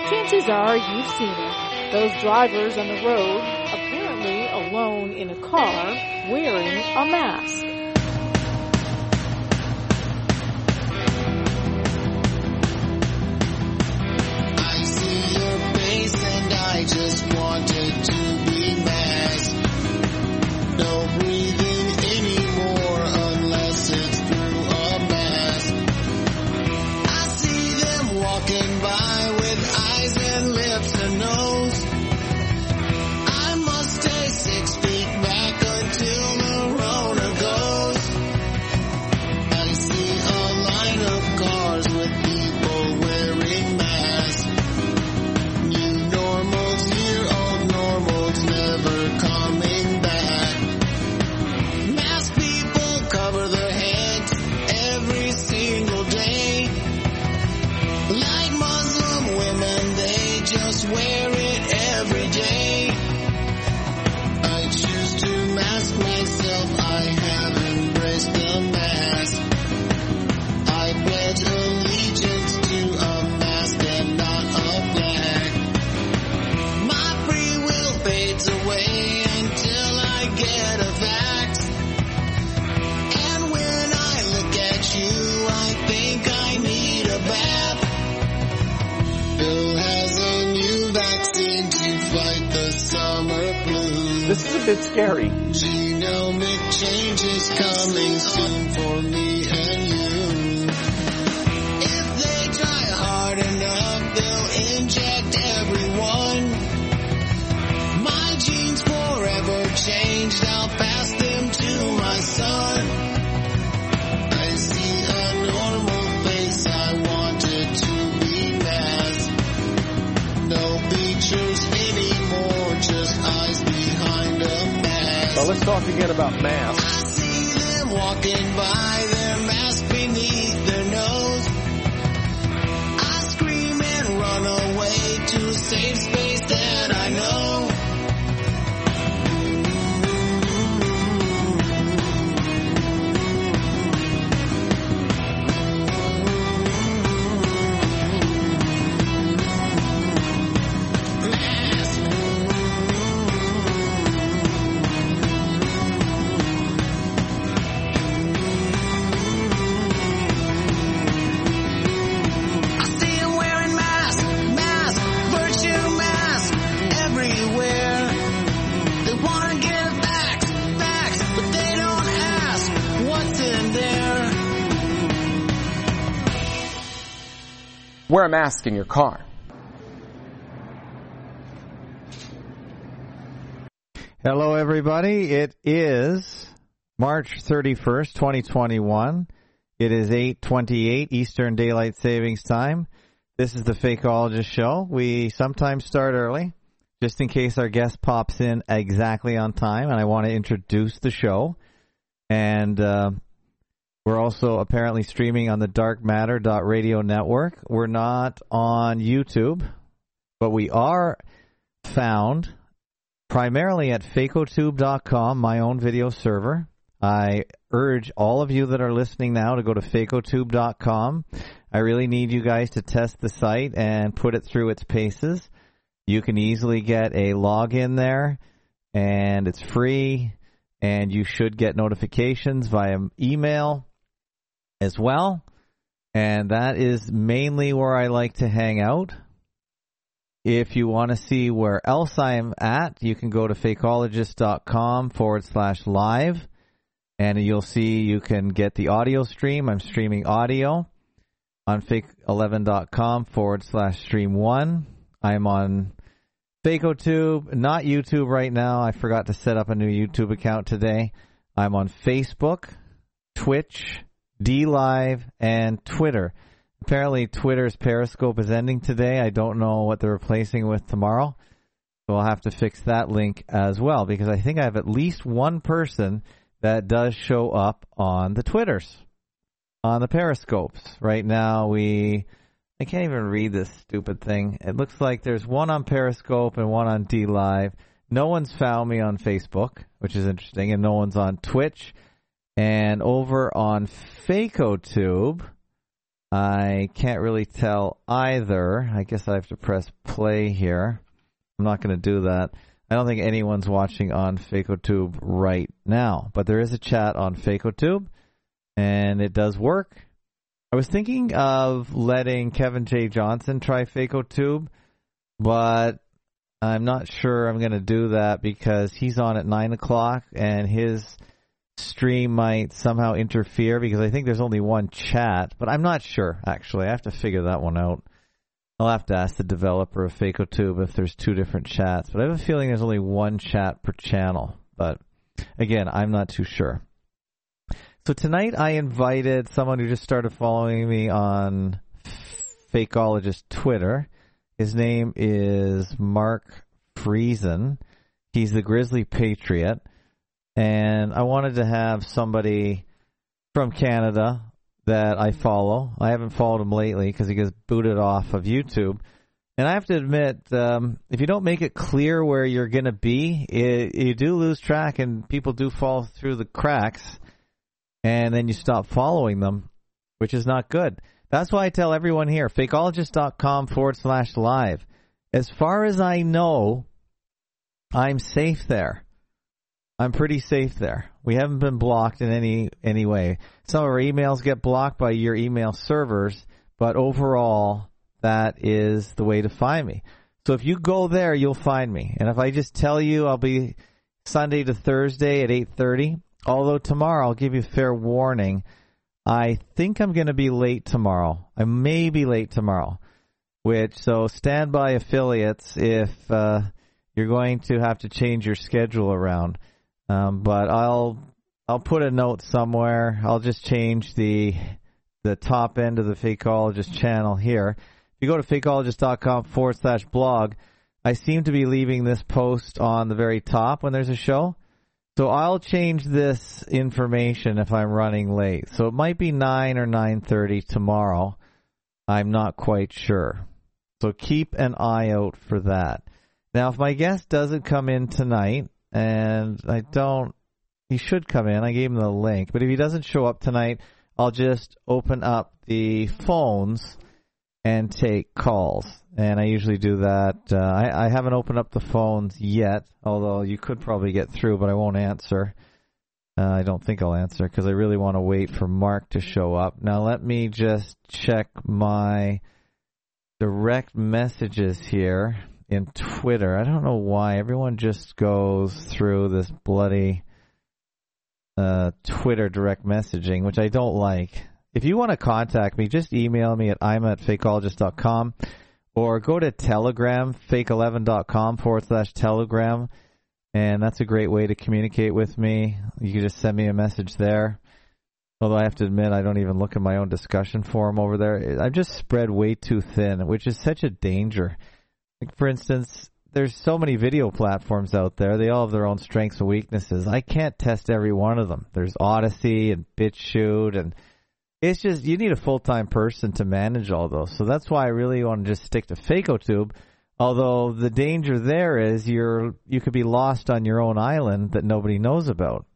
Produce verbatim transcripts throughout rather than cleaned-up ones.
Chances are you've seen it. Those drivers on the road, apparently alone in a car, wearing a mask. I see your face and I just wanted to be masked. No breathing anymore unless it's through a mask. I see them walking by with eyes and lips and nose. I must stay six feet back until the Rona goes. I see a line of cars with people wearing masks. New normals here, old normals never coming back. Masked people cover their heads every single day. Like Muslim women, they just wear it every day. I choose to mask myself, I have embraced the mask. I pledge allegiance to a mask and not a flag. My free will fades away until I get a vax. And when I look at you, I think I need a bath. Bill has a new vaccine to fight the summer blues. This is a bit scary. Genomic change is coming soon for me and you. If they try hard enough, they'll inject everyone. My genes forever changed, I'll pass them to my son. I see a normal face, I wanted to be masked. No features anymore, just eyes behind a mask. Well, let's talk again about masks. I see them walking by, their mask beneath their nose. I scream and run away to a safe space that I know. I see them wearing masks, masks, virtue masks everywhere. They want to give facts, facts, but they don't ask what's in there. Wear a mask in your car. Hello, everybody. It is March thirty-first, twenty twenty-one. It is eight twenty-eight Eastern Daylight Savings Time. This is the Fakeologist Show. We sometimes start early, just in case our guest pops in exactly on time, and I want to introduce the show. And uh, we're also apparently streaming on the dark matter dot radio network. We're not on YouTube, but we are found primarily at fakotube dot com, my own video server. I urge all of you that are listening now to go to fakotube dot com. I really need you guys to test the site and put it through its paces. You can easily get a login there, and it's free, and you should get notifications via email as well. And that is mainly where I like to hang out. If you want to see where else I'm at, you can go to fakeologist dot com forward slash live, and you'll see you can get the audio stream. I'm streaming audio on fake eleven dot com forward slash stream one. I'm on FakeOTube, not YouTube right now. I forgot to set up a new YouTube account today. I'm on Facebook, Twitch, DLive, and Twitter. Apparently, Twitter's Periscope is ending today. I don't know what they're replacing with tomorrow. So I'll have to fix that link as well, because I think I have at least one person that does show up on the Twitters, on the Periscopes. Right now, we... I can't even read this stupid thing. It looks like there's one on Periscope and one on DLive. No one's found me on Facebook, which is interesting, and no one's on Twitch. And over on FakeOTube, I can't really tell either. I guess I have to press play here. I'm not going to do that. I don't think anyone's watching on FacoTube right now, but there is a chat on FacoTube, and it does work. I was thinking of letting Kevin J. Johnson try FacoTube, but I'm not sure I'm going to do that because he's on at nine o'clock, and his stream might somehow interfere because I think there's only one chat, but I'm not sure, actually. I have to figure that one out. I'll have to ask the developer of FacoTube if there's two different chats, but I have a feeling there's only one chat per channel. But again, I'm not too sure. So tonight I invited someone who just started following me on Fakeologist Twitter. His name is Mark Friesen. He's the Grizzly Patriot. And I wanted to have somebody from Canada that I follow. I haven't followed him lately because he gets booted off of YouTube. And I have to admit, um, if you don't make it clear where you're going to be, it, you do lose track and people do fall through the cracks. And then you stop following them, which is not good. That's why I tell everyone here, fakeologist.com forward slash live. As far as I know, I'm safe there. I'm pretty safe there. We haven't been blocked in any any way. Some of our emails get blocked by your email servers, but overall, that is the way to find me. So if you go there, you'll find me. And if I just tell you I'll be Sunday to Thursday at eight thirty, although tomorrow I'll give you fair warning, I think I'm going to be late tomorrow. I may be late tomorrow, which, so stand by affiliates if uh, you're going to have to change your schedule around. Um, but I'll I'll put a note somewhere. I'll just change the the top end of the Fakeologist channel here. If you go to fakeologist.com forward slash blog, I seem to be leaving this post on the very top when there's a show. So I'll change this information if I'm running late. So it might be nine or nine thirty tomorrow. I'm not quite sure. So keep an eye out for that. Now, if my guest doesn't come in tonight, and I don't, he should come in. I gave him the link. But if he doesn't show up tonight, I'll just open up the phones and take calls. And I usually do that. Uh, I, I haven't opened up the phones yet, although you could probably get through, but I won't answer. Uh, I don't think I'll answer because I really want to wait for Mark to show up. Now let me just check my direct messages here in Twitter. I don't know why. Everyone just goes through this bloody uh, Twitter direct messaging, which I don't like. If you want to contact me, just email me at I'm at fakeologist dot com or go to Telegram, fake eleven dot com forward slash Telegram, and that's a great way to communicate with me. You can just send me a message there. Although I have to admit, I don't even look at my own discussion forum over there. I've just spread way too thin, which is such a danger. Like, for instance, there's so many video platforms out there. They all have their own strengths and weaknesses. I can't test every one of them. There's Odyssey and BitChute, and it's just, you need a full-time person to manage all those. So that's why I really want to just stick to FacoTube, although the danger there is you're you could be lost on your own island that nobody knows about.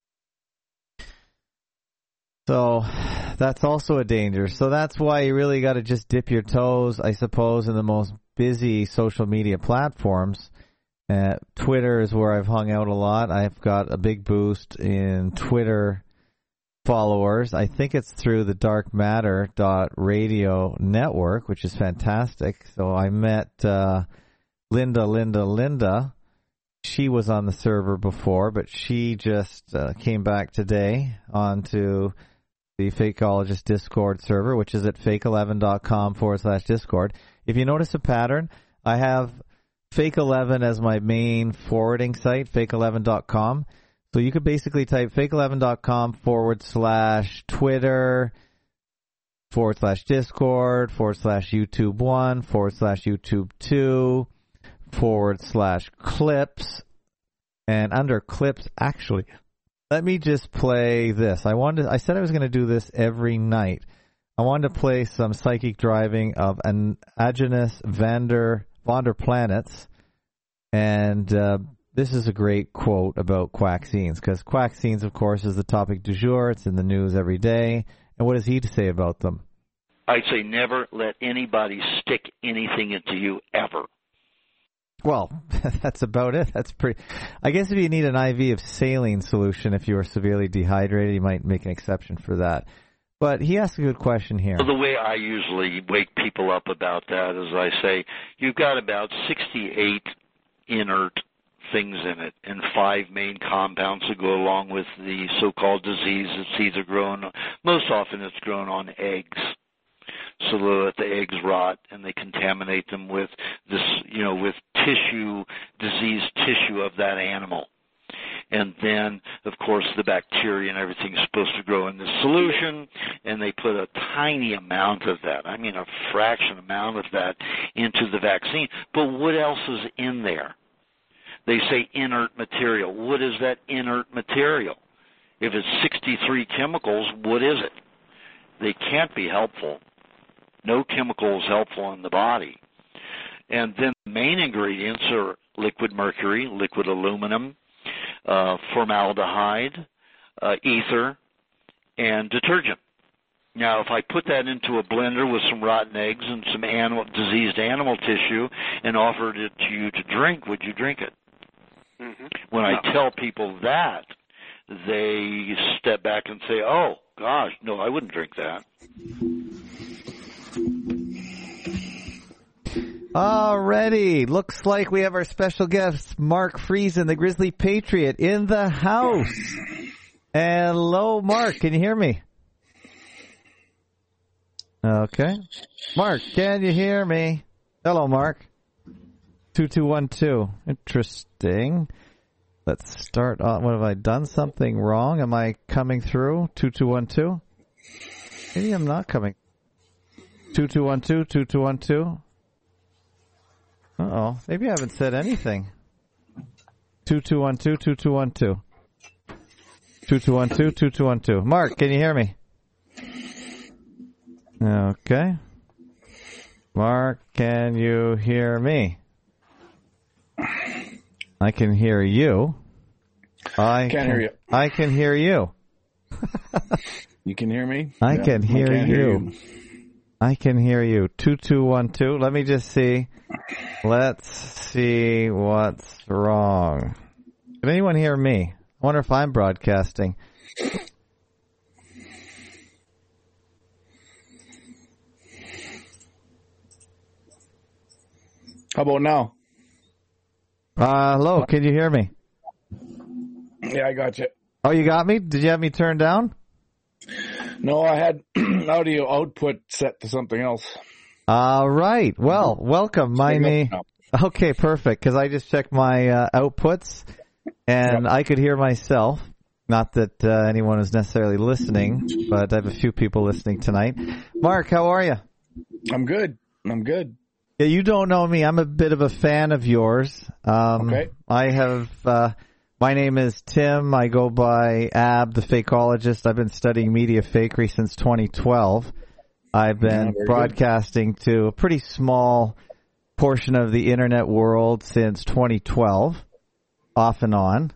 So that's also a danger. So that's why you really got to just dip your toes, I suppose, in the most busy social media platforms. Uh, Twitter is where I've hung out a lot. I've got a big boost in Twitter followers. I think it's through the dark matter dot radio network, which is fantastic. So I met uh, Linda, Linda, Linda. She was on the server before, but she just uh, came back today onto the Fakeologist Discord server, which is at fake eleven dot com forward slash Discord. If you notice a pattern, I have Fake eleven as my main forwarding site, fake eleven dot com. So you could basically type fake eleven dot com forward slash Twitter, forward slash Discord, forward slash YouTube one, forward slash YouTube two, forward slash clips. And under clips, actually, let me just play this. I wanted, I said I was going to do this every night. I wanted to play some psychic driving of an Agnes Vander, Vander Planets. And uh, this is a great quote about Quaxines, because Quaxines, of course, is the topic du jour. It's in the news every day. And what does he say about them? I'd say never let anybody stick anything into you ever. Well, that's about it. That's pretty. I guess if you need an I V of saline solution, if you are severely dehydrated, you might make an exception for that. But he asked a good question here. Well, the way I usually wake people up about that is I say, you've got about sixty-eight inert things in it, and five main compounds that go along with the so-called disease. It's either grown, most often it's grown on eggs, so that the eggs rot and they contaminate them with this, you know, with tissue, diseased tissue of that animal. And then, of course, the bacteria and everything's supposed to grow in this solution, and they put a tiny amount of that, I mean a fraction amount of that, into the vaccine. But what else is in there? They say inert material. What is that inert material? If it's sixty-three chemicals, what is it? They can't be helpful. No chemical is helpful in the body. And then the main ingredients are liquid mercury, liquid aluminum, uh, formaldehyde, uh, ether, and detergent. Now, if I put that into a blender with some rotten eggs and some animal, diseased animal tissue and offered it to you to drink, would you drink it? Mm-hmm. When I no. tell people that, they step back and say, oh, gosh, no, I wouldn't drink that. Alrighty, looks like we have our special guest, Mark Friesen, the Grizzly Patriot, in the house. Hello, Mark, can you hear me? Okay. Mark, can you hear me? Hello, Mark. two two one two. Interesting. Let's start on. What have I done? Something wrong? Am I coming through? two two one two? Maybe I'm not coming. two two one two, two two one two. Uh-oh. Maybe I haven't said anything. two two one two, two two one two. two two one two, two two one two. Mark, can you hear me? Okay. Mark, can you hear me? I can hear you. I can't can, hear you. I can hear you. You can hear me? I yeah, can hear, I you. hear you. I can hear you. two two one two. Let me just see. Let's see what's wrong. Can anyone hear me? I wonder if I'm broadcasting. How about now? Uh, hello, can you hear me? Yeah, I got you. Oh, you got me? Did you have me turned down? No, I had audio output set to something else. All right. Well, welcome. My name. Okay, perfect. Because I just checked my uh, outputs, and yep. I could hear myself. Not that uh, anyone is necessarily listening, but I have a few people listening tonight. Mark, how are you? I'm good. I'm good. Yeah, you don't know me. I'm a bit of a fan of yours. Um, okay. I have. Uh, my name is Tim. I go by Ab, the fakeologist. I've been studying media fakery since twenty twelve. I've been yeah, broadcasting good. to a pretty small portion of the internet world since twenty twelve, off and on.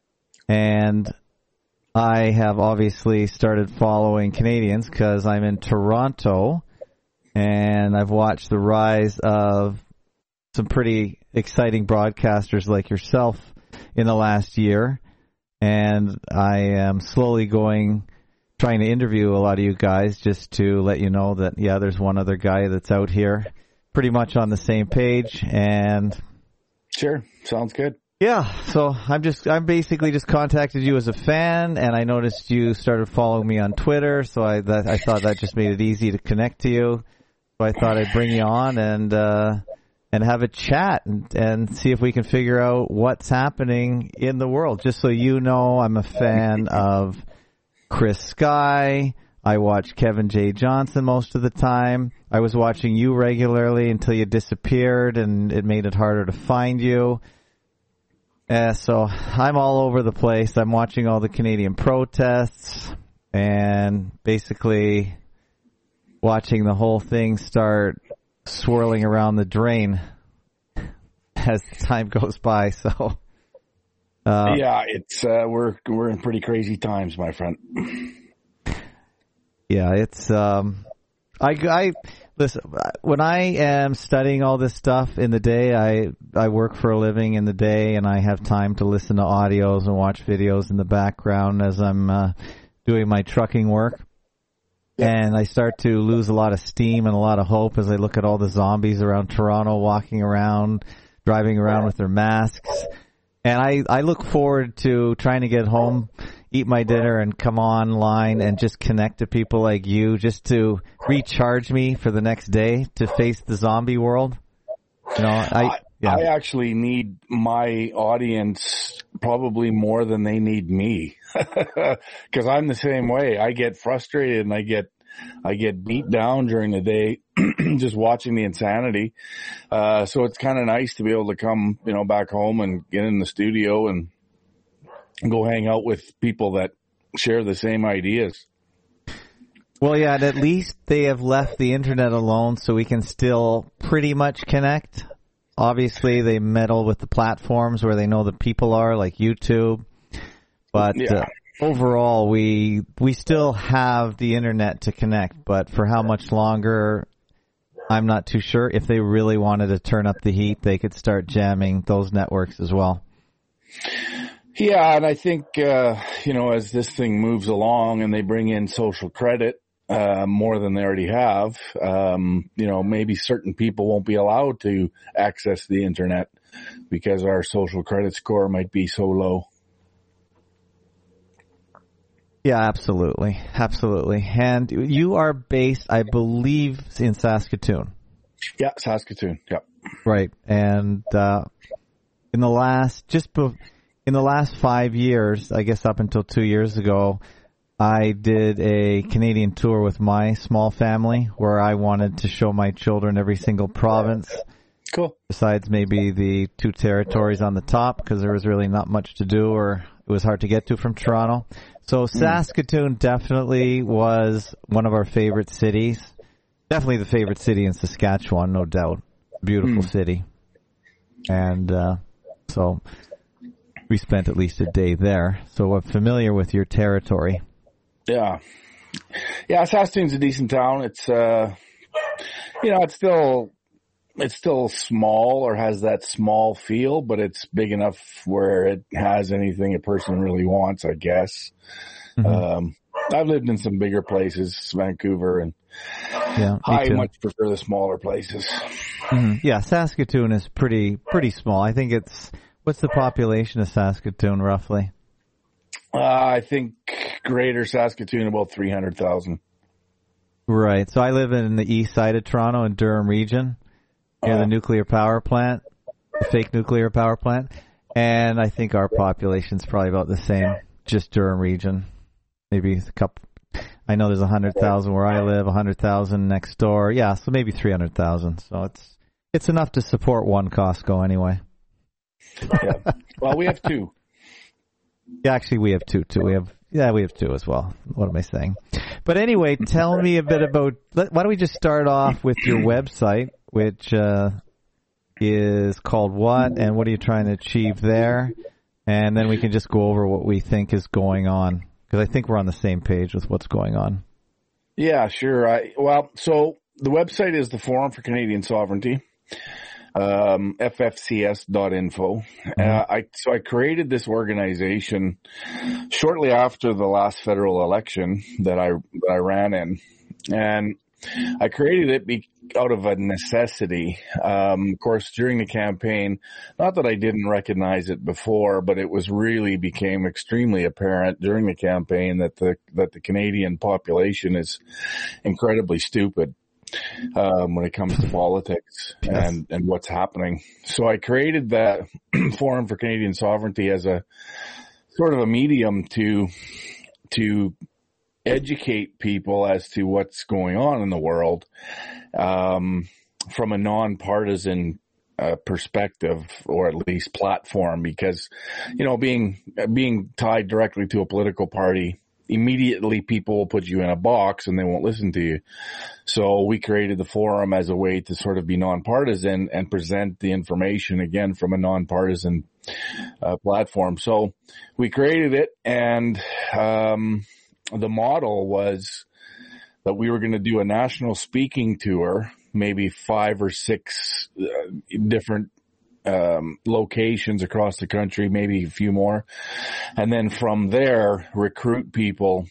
And I have obviously started following Canadians because I'm in Toronto, and I've watched the rise of some pretty exciting broadcasters like yourself in the last year. And I am slowly going, trying to interview a lot of you guys just to let you know that, yeah, there's one other guy that's out here pretty much on the same page. And sure, sounds good. Yeah, so I'm just, I'm basically just contacted you as a fan, and I noticed you started following me on Twitter, so I, that, I thought that just made it easy to connect to you. So I thought I'd bring you on and, uh, and have a chat and, and see if we can figure out what's happening in the world. Just so you know, I'm a fan of Chris Sky. I watch Kevin J. Johnson most of the time. I was watching you regularly until you disappeared, and it made it harder to find you. Uh, so I'm all over the place. I'm watching all the Canadian protests and basically watching the whole thing start swirling around the drain as time goes by. So, uh, yeah, it's uh, we're we're in pretty crazy times, my friend. Yeah, it's um, I, I listen. When I am studying all this stuff in the day, I I work for a living in the day, and I have time to listen to audios and watch videos in the background as I'm uh, doing my trucking work. And I start to lose a lot of steam and a lot of hope as I look at all the zombies around Toronto walking around, driving around with their masks. And I, I look forward to trying to get home, eat my dinner, and come online and just connect to people like you just to recharge me for the next day to face the zombie world. You know, I, I, yeah. I actually need my audience probably more than they need me. Because I'm the same way. I get frustrated and I get I get beat down during the day just watching the insanity. Uh, so it's kind of nice to be able to come, you know, back home and get in the studio and go hang out with people that share the same ideas. Well, yeah, and at least they have left the internet alone so we can still pretty much connect. Obviously, they meddle with the platforms where they know the people are, like YouTube. But yeah. uh, overall, we we still have the internet to connect. But for how much longer, I'm not too sure. If they really wanted to turn up the heat, they could start jamming those networks as well. Yeah, and I think, uh, you know, as this thing moves along and they bring in social credit uh, more than they already have, um, you know, maybe certain people won't be allowed to access the internet because our social credit score might be so low. Yeah, absolutely. Absolutely. And you are based, I believe, in Saskatoon. Yeah, Saskatoon. Yeah. Right. And uh, in the last, just be, in the last five years, I guess up until two years ago, I did a Canadian tour with my small family where I wanted to show my children every single province. Cool. Besides maybe the two territories on the top because there was really not much to do or it was hard to get to from Toronto. So Saskatoon definitely was one of our favorite cities. Definitely the favorite city in Saskatchewan, no doubt. Beautiful mm. city. And uh, so we spent at least a day there. So we're familiar with your territory. Yeah. Yeah, Saskatoon's a decent town. It's, uh, you know, it's still... It's still small or has that small feel, but it's big enough where it has anything a person really wants, I guess. Mm-hmm. Um, I've lived in some bigger places, Vancouver, and yeah, I much prefer the smaller places. Mm-hmm. Yeah, Saskatoon is pretty pretty small. I think it's, what's the population of Saskatoon roughly? Uh, I think greater Saskatoon about three hundred thousand. Right. So I live in the east side of Toronto in Durham region. Yeah, the nuclear power plant, the fake nuclear power plant, and I think our population's probably about the same, just Durham region. Maybe a couple. I know there's a hundred thousand where I live, a hundred thousand next door. Yeah, so maybe three hundred thousand. So it's it's enough to support one Costco anyway. Yeah. Well, we have two. Yeah, actually, we have two too. We have yeah, we have two as well. What am I saying? But anyway, tell me a bit about. Why don't we just start off with your website? Which uh, is called what, and what are you trying to achieve there? And then we can just go over what we think is going on, because I think we're on the same page with what's going on. Yeah, sure. I, well, so the website is the Forum for Canadian Sovereignty, um, F F C S dot info. Mm-hmm. Uh, I, so I created this organization shortly after the last federal election that I that I ran in, and I created it be, out of a necessity. Um, of course, during the campaign, not that I didn't recognize it before, but it was really became extremely apparent during the campaign that the that the Canadian population is incredibly stupid um, when it comes to politics yes. and and what's happening. So I created that Forum for Canadian Sovereignty as a sort of a medium to to educate people as to what's going on in the world um, from a nonpartisan uh, perspective, or at least platform, because, you know, being being tied directly to a political party, immediately people will put you in a box and they won't listen to you. So we created the forum as a way to sort of be nonpartisan and present the information, again, from a nonpartisan uh, platform. So we created it, and um the model was that we were going to do a national speaking tour, maybe five or six uh, different um, locations across the country, maybe a few more. And then from there, recruit people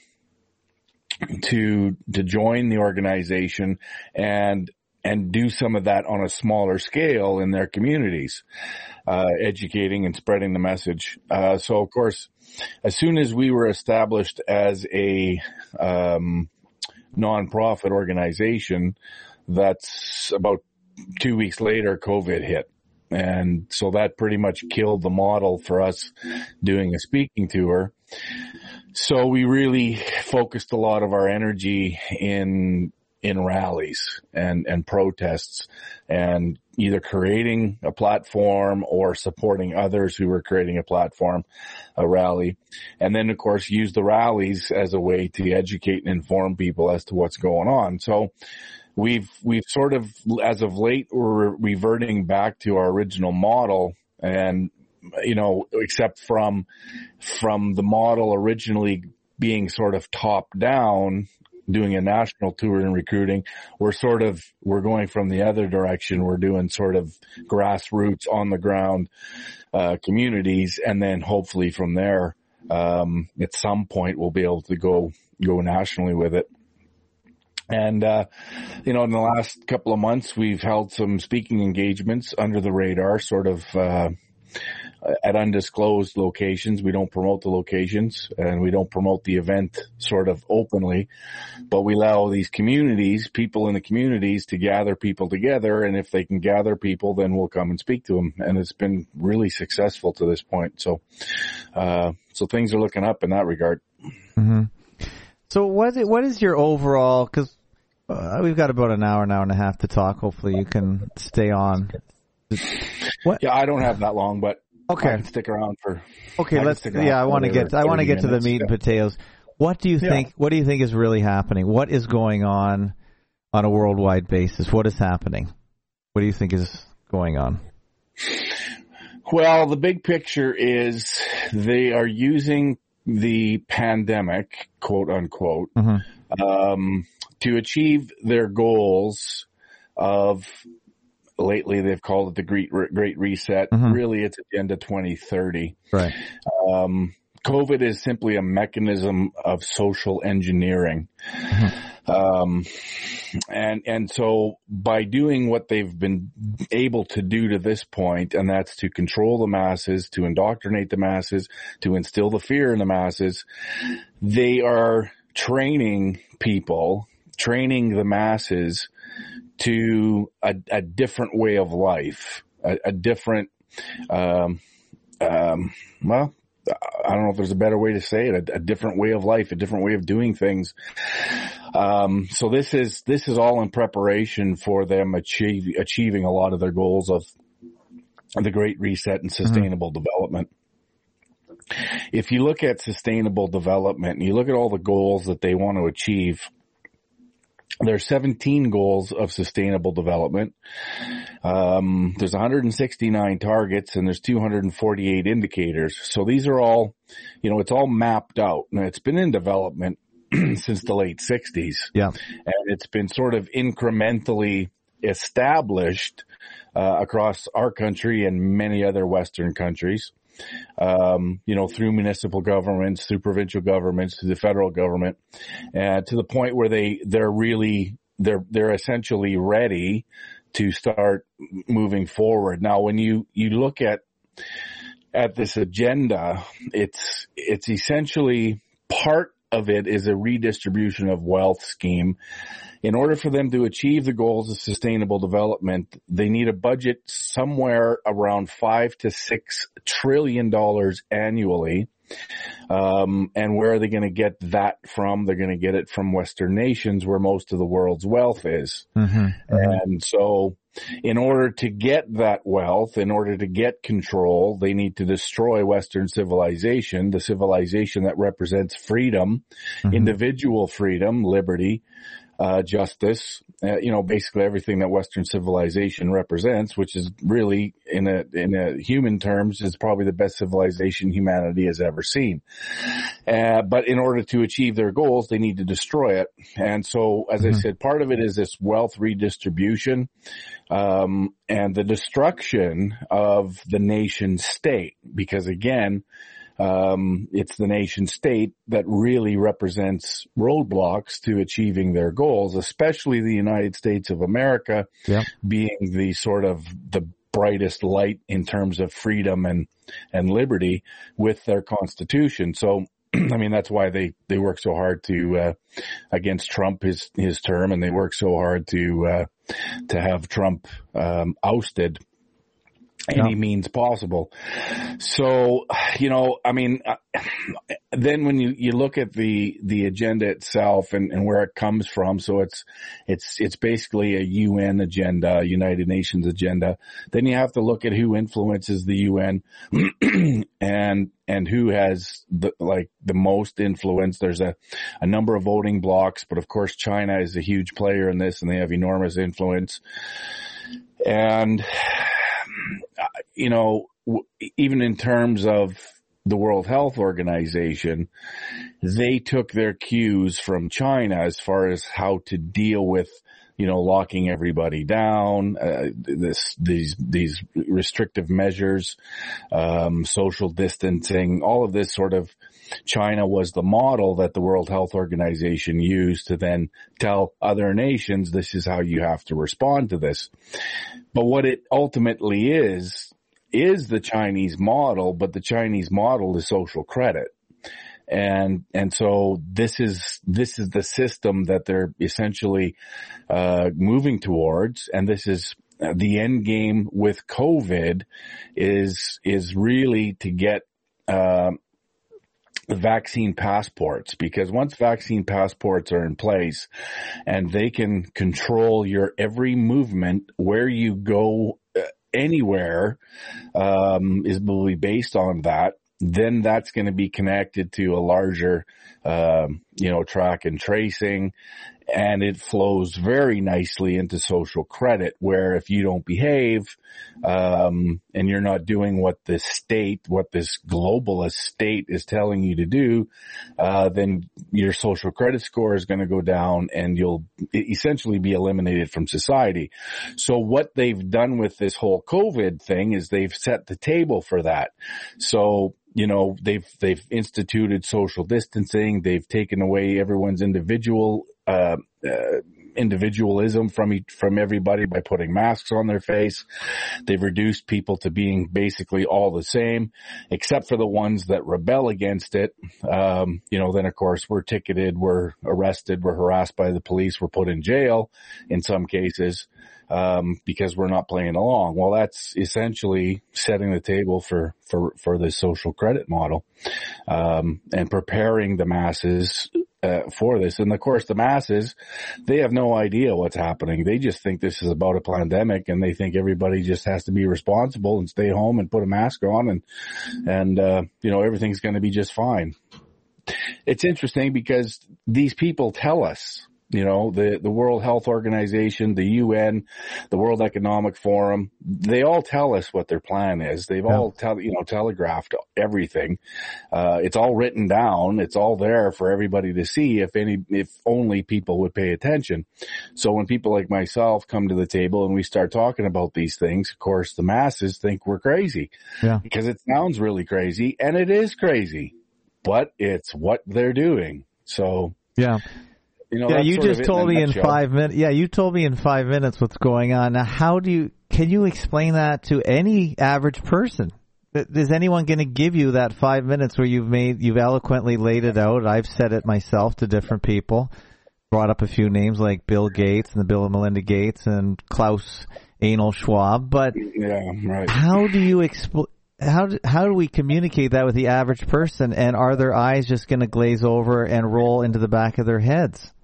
to, to join the organization and, and do some of that on a smaller scale in their communities, uh, educating and spreading the message. Uh, so of course, as soon as we were established as a, um, nonprofit organization, that's about two weeks later, COVID hit. And so that pretty much killed the model for us doing a speaking tour. So we really focused a lot of our energy in, in rallies and, and protests, and either creating a platform or supporting others who were creating a platform, a rally. And then of course use the rallies as a way to educate and inform people as to what's going on. So we've, we've sort of, as of late, we're reverting back to our original model, and, you know, except from, from the model originally being sort of top down, doing a national tour and recruiting, we're sort of, we're going from the other direction. We're doing sort of grassroots on the ground, uh, communities. And then hopefully from there, um, at some point we'll be able to go, go nationally with it. And, uh, you know, in the last couple of months, we've held some speaking engagements under the radar, sort of, uh, at undisclosed locations. We don't promote the locations, and we don't promote the event sort of openly, but we allow these communities, people in the communities, to gather people together. And if they can gather people, then we'll come and speak to them. And it's been really successful to this point. So, uh, so things are looking up in that regard. Mm-hmm. So what is, what is your overall, cause uh, we've got about an hour, an hour and a half to talk. Hopefully you can stay on. What? Yeah, I don't have that long, but okay, I can stick around for. Okay, let's. Yeah, I want to get. I want to get to the meat and potatoes. What do you think? Yeah. What do you think is really happening? What is going on on a worldwide basis? What is happening? What do you think is going on? Well, the big picture is they are using the pandemic, quote unquote, mm-hmm. um, to achieve their goals of. Lately, they've called it the Great Great Reset. Mm-hmm. Really, it's Agenda twenty thirty. Right. Um, COVID is simply a mechanism of social engineering. Mm-hmm. Um, and, and so by doing what they've been able to do to this point, and that's to control the masses, to indoctrinate the masses, to instill the fear in the masses, they are training people, training the masses to a, a different way of life, a, a different, um, um, well, I don't know if there's a better way to say it, a, a different way of life, a different way of doing things. Um, so this is, this is all in preparation for them achieve, achieving a lot of their goals of the Great Reset and sustainable mm-hmm. development. If you look at sustainable development and you look at all the goals that they want to achieve, there are seventeen goals of sustainable development. Um, there's one hundred sixty-nine targets and there's two hundred forty-eight indicators. So these are all, you know, it's all mapped out. Now it's been in development since the late sixties. Yeah. And it's been sort of incrementally established, uh, across our country and many other Western countries. Um, you know, through municipal governments, through provincial governments, to the federal government, uh, to the point where they, they're really, they're, they're essentially ready to start moving forward. Now, when you, you look at, at this agenda, it's, it's essentially part of it is a redistribution of wealth scheme. In order for them to achieve the goals of sustainable development, they need a budget somewhere around five to six trillion dollars annually. Um, and where are they going to get that from? They're going to get it from Western nations where most of the world's wealth is. Mm-hmm, mm-hmm. And so in order to get that wealth, in order to get control, they need to destroy Western civilization, the civilization that represents freedom, mm-hmm. individual freedom, liberty, uh, justice, uh, you know, basically everything that Western civilization represents, which is really in a, in a human terms is probably the best civilization humanity has ever seen. Uh, but in order to achieve their goals, they need to destroy it. And so, as I said, part of it is this wealth redistribution, um, and the destruction of the nation state, because again, Um, it's the nation state that really represents roadblocks to achieving their goals, especially the United States of America Yep. being the sort of the brightest light in terms of freedom and, and liberty with their constitution. So, I mean, that's why they, they work so hard to, uh, against Trump, his, his term, and they work so hard to, uh, to have Trump, um, ousted any Yeah. means possible. So, you know, I mean, uh, then when you, you look at the, the agenda itself and, and where it comes from, so it's, it's, it's basically a U N agenda, United Nations agenda. Then you have to look at who influences the U N and, and who has the, like the most influence. There's a, a number of voting blocks, but of course China is a huge player in this and they have enormous influence. And, you know, even in terms of the World Health Organization, they took their cues from China as far as how to deal with, you know, locking everybody down, uh, this, these, these restrictive measures, um, social distancing, all of this sort of. China was the model that the World Health Organization used to then tell other nations, this is how you have to respond to this. But what it ultimately is, is the Chinese model, but the Chinese model is social credit. And, and so this is, this is the system that they're essentially, uh, moving towards. And this is the end game with COVID is, is really to get, um, the vaccine passports, because once vaccine passports are in place and they can control your every movement, where you go anywhere, um, is really based on that, then that's going to be connected to a larger, um, you know, track and tracing. And it flows very nicely into social credit, where if you don't behave, um, and you're not doing what the state, what this globalist state is telling you to do, uh, then your social credit score is going to go down and you'll essentially be eliminated from society. So what they've done with this whole COVID thing is they've set the table for that. So, you know, they've, they've instituted social distancing. They've taken away everyone's individual, uh, uh, individualism from each, from everybody by putting masks on their face. They've reduced people to being basically all the same, except for the ones that rebel against it. Um, you know, then of course we're ticketed, we're arrested, we're harassed by the police, we're put in jail in some cases, um, because we're not playing along. Well, that's essentially setting the table for, for, for the social credit model, um, and preparing the masses Uh, for this. And of course the masses, they have no idea what's happening. They just think this is about a pandemic and they think everybody just has to be responsible and stay home and put a mask on and, and, uh, you know, everything's going to be just fine. It's interesting because these people tell us, you know, the, the World Health Organization, the U N, the World Economic Forum, they all tell us what their plan is. They've yeah. all tell, you know, telegraphed everything. Uh, it's all written down. It's all there for everybody to see if any, if only people would pay attention. So when people like myself come to the table and we start talking about these things, of course, the masses think we're crazy. Yeah. Because it sounds really crazy, and it is crazy, but it's what they're doing. So. Yeah. You know, yeah, you just told in me in nutshell. five minutes. Yeah, you told me in five minutes what's going on. Now, how do you? Can you explain that to any average person? Is anyone going to give you that five minutes where you've made, you've eloquently laid it out? I've said it myself to different people. Brought up a few names like Bill Gates and the Bill and Melinda Gates and Klaus Anal Schwab. But yeah, right. How do you explain? How do, how do we communicate that with the average person? And are their eyes just going to glaze over and roll into the back of their heads?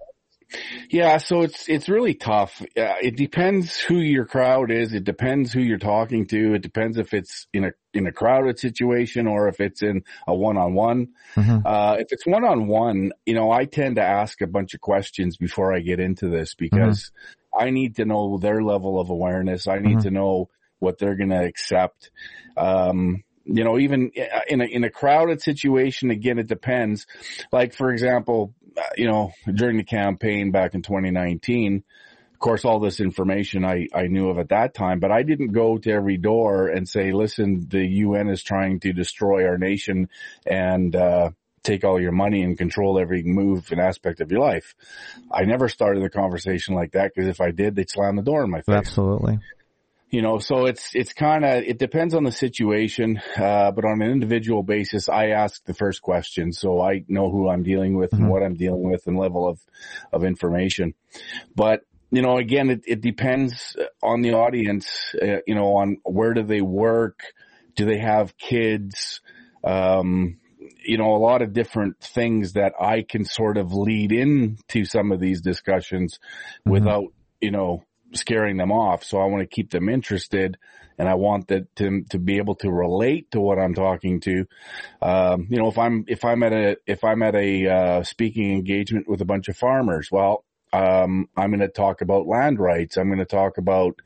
Yeah, so it's it's really tough. Uh, it depends who your crowd is. It depends who you're talking to. It depends if it's in a in a crowded situation or if it's in a one-on-one. Mm-hmm. Uh, if it's one-on-one, you know, I tend to ask a bunch of questions before I get into this because mm-hmm. I need to know their level of awareness. I need mm-hmm. to know what they're going to accept. Um, you know, even in a in a crowded situation, again, it depends. Like, for example, you know, during the campaign back in twenty nineteen, of course, all this information I, I knew of at that time, but I didn't go to every door and say, listen, the U N is trying to destroy our nation and, uh, take all your money and control every move and aspect of your life. I never started the conversation like that because if I did, they'd slam the door in my face. Absolutely. You know, so it's, it's kind of, it depends on the situation, uh, but on an individual basis, I ask the first question. So I know who I'm dealing with mm-hmm. and what I'm dealing with and level of, of information. But, you know, again, it, it depends on the audience, uh, you know, on where do they work? Do they have kids? Um, you know, a lot of different things that I can sort of lead into some of these discussions mm-hmm. without, you know, scaring them off. So I want to keep them interested and I want that to, to be able to relate to what I'm talking to. Um, you know, if I'm, if I'm at a, if I'm at a, uh, speaking engagement with a bunch of farmers, well, um, I'm going to talk about land rights. I'm going to talk about,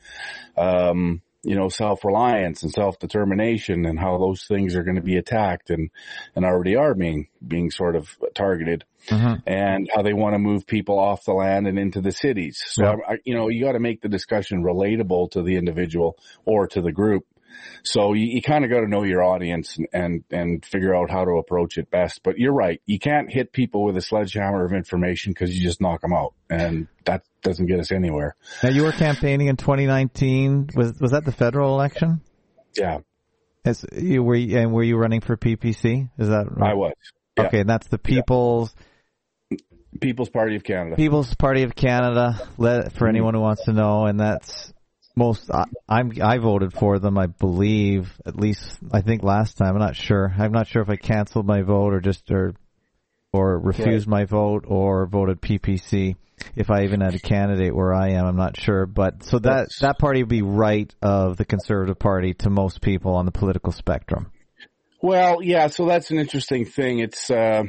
um, you know, self-reliance and self-determination and how those things are going to be attacked and, and already are being, being sort of targeted mm-hmm. and how they want to move people off the land and into the cities. So, yeah. I, you know, you got to make the discussion relatable to the individual or to the group. So you, you kind of got to know your audience and, and, and figure out how to approach it best. But you're right. You can't hit people with a sledgehammer of information because you just knock them out. And that doesn't get us anywhere. Now, you were campaigning in twenty nineteen. Was was that the federal election? Yeah. As you were, and were you running for P P C? Is that right? I was. Yeah. Okay, and that's the People's yeah. People's Party of Canada. People's Party of Canada. Let, for anyone who wants to know, and that's most. I, I'm I voted for them. I believe at least. I think last time. I'm not sure. I'm not sure if I canceled my vote or just or or refused right. my vote or voted P P C. If I even had a candidate where I am, I'm not sure. But so that, That's, that party would be right of the Conservative Party to most people on the political spectrum. Well, yeah, so that's an interesting thing. It's, uh,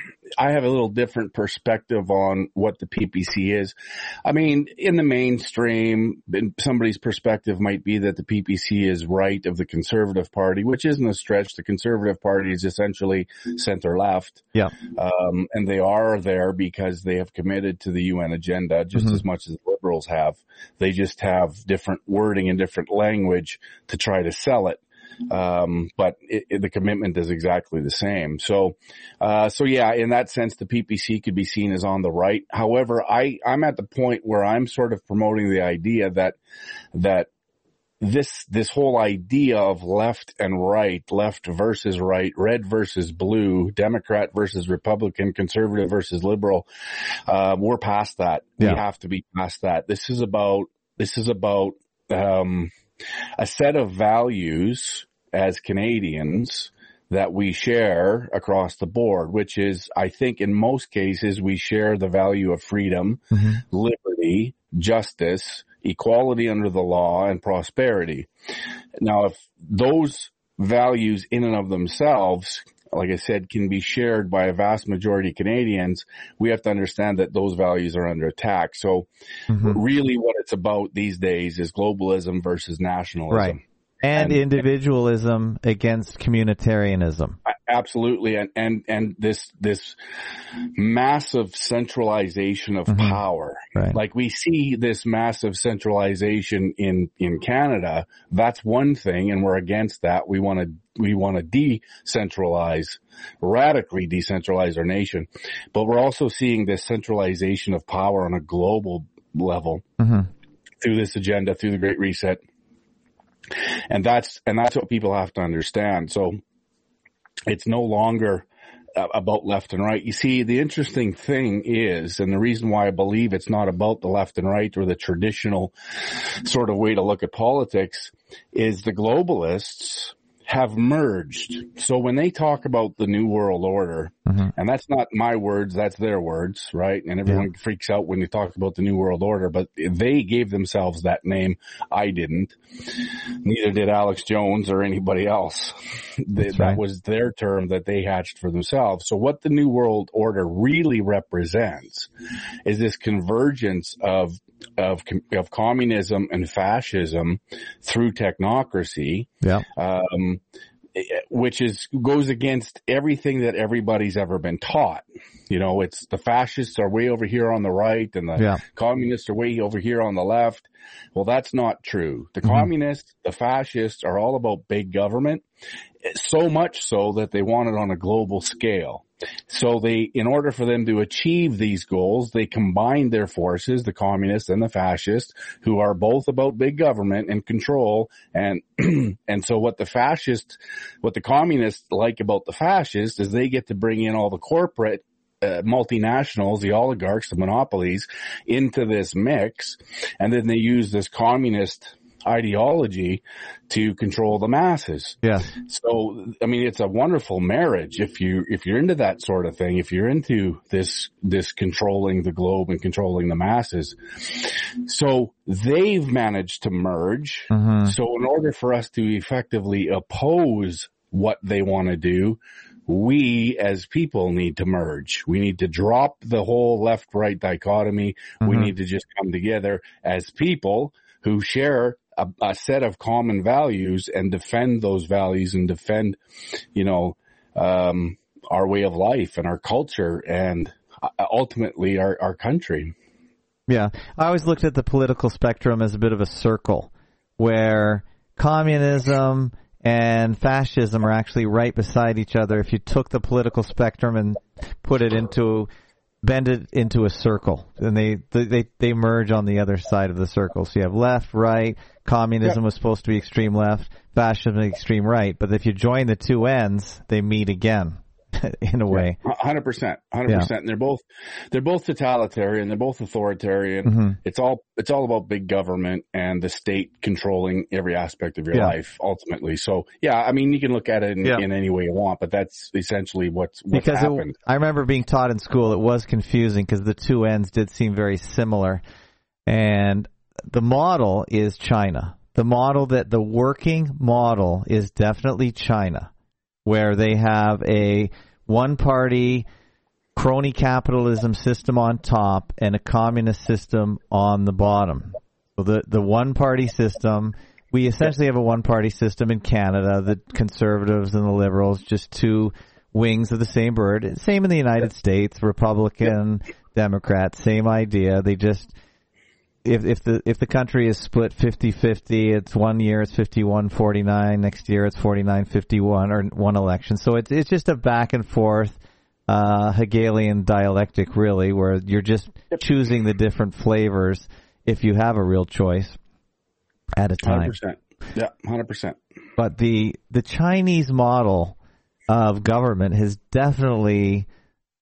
I have a little different perspective on what the P P C is. I mean, in the mainstream, somebody's perspective might be that the P P C is right of the Conservative Party, which isn't a stretch. The Conservative Party is essentially center-left. Yeah. Um, and they are there because they have committed to the U N agenda just mm-hmm. as much as the Liberals have. They just have different wording and different language to try to sell it. Um, but it, it, the commitment is exactly the same. So, uh, so yeah, in that sense, the P P C could be seen as on the right. However, I, I'm at the point where I'm sort of promoting the idea that, that this, this whole idea of left and right, left versus right, red versus blue, Democrat versus Republican, conservative versus liberal, uh, we're past that. Yeah. We have to be past that. This is about, this is about, um, a set of values as Canadians that we share across the board, which is, I think in most cases, we share the value of freedom, mm-hmm. liberty, justice, equality under the law, and prosperity. Now, if those values in and of themselves, like I said, can be shared by a vast majority of Canadians, we have to understand that those values are under attack. So mm-hmm. really what it's about these days is globalism versus nationalism. Right. And, and individualism against communitarianism. Absolutely. And, and, and this, this massive centralization of mm-hmm. power. Right. Like we see this massive centralization in, in Canada. That's one thing. And we're against that. We want to, we want to decentralize, radically decentralize our nation. But we're also seeing this centralization of power on a global level mm-hmm. through this agenda, through the Great Reset. And that's, and that's what people have to understand. So it's no longer uh, about left and right. You see, the interesting thing is, and the reason why I believe it's not about the left and right or the traditional sort of way to look at politics, is the globalists have merged. So when they talk about the New World Order, mm-hmm. and that's not my words, that's their words, right? And everyone yeah. freaks out when you talk about the New World Order, but they gave themselves that name. I didn't. Neither did Alex Jones or anybody else. They, that right. was their term that they hatched for themselves. So what the New World Order really represents is this convergence of of of communism and fascism through technocracy, yeah. um, which is goes against everything that everybody's ever been taught. You know, it's the fascists are way over here on the right and the yeah. communists are way over here on the left. Well, that's not true. The mm-hmm. communists, the fascists are all about big government, so much so that they want it on a global scale. So they, in order for them to achieve these goals, they combine their forces, the communists and the fascists, who are both about big government and control. And, and so what the fascists, what the communists like about the fascists is they get to bring in all the corporate Uh, multinationals, the oligarchs, the monopolies into this mix, and then they use this communist ideology to control the masses. Yeah. So, I mean, it's a wonderful marriage if you, if you're into that sort of thing, if you're into this, this controlling the globe and controlling the masses. So they've managed to merge. Mm-hmm. So in order for us to effectively oppose what they want to do, we as people need to merge. We need to drop the whole left-right dichotomy. Mm-hmm. We need to just come together as people who share a, a set of common values and defend those values and defend, you know, um, our way of life and our culture and ultimately our, our country. Yeah. I always looked at the political spectrum as a bit of a circle where communism and fascism are actually right beside each other if you took the political spectrum and put it into, bend it into a circle. And they, they, they merge on the other side of the circle. So you have left, right, communism yep. was supposed to be extreme left, fascism extreme right. But if you join the two ends, they meet again. In a way, one hundred percent, one hundred percent. And they're both, they're both totalitarian. They're both authoritarian. Mm-hmm. It's all, it's all about big government and the state controlling every aspect of your yeah. life ultimately. So yeah, I mean, you can look at it in, yeah. in any way you want, but that's essentially what's, what's because happened. It, I remember being taught in school, it was confusing because the two ends did seem very similar. And the model is China. The model that the working model is definitely China, where they have a one-party crony capitalism system on top and a communist system on the bottom. So the, the one-party system, we essentially have a one-party system in Canada, the conservatives and the liberals, just two wings of the same bird. Same in the United States, Republican, Democrat, same idea. They just, if, if the, if the country is split fifty-fifty, it's one year it's fifty-one forty-nine, next year it's forty-nine fifty-one, or one election. So it's, it's just a back and forth, uh, Hegelian dialectic really, where you're just choosing the different flavors if you have a real choice at a time. one hundred percent. Yeah, one hundred percent. But the, the Chinese model of government has definitely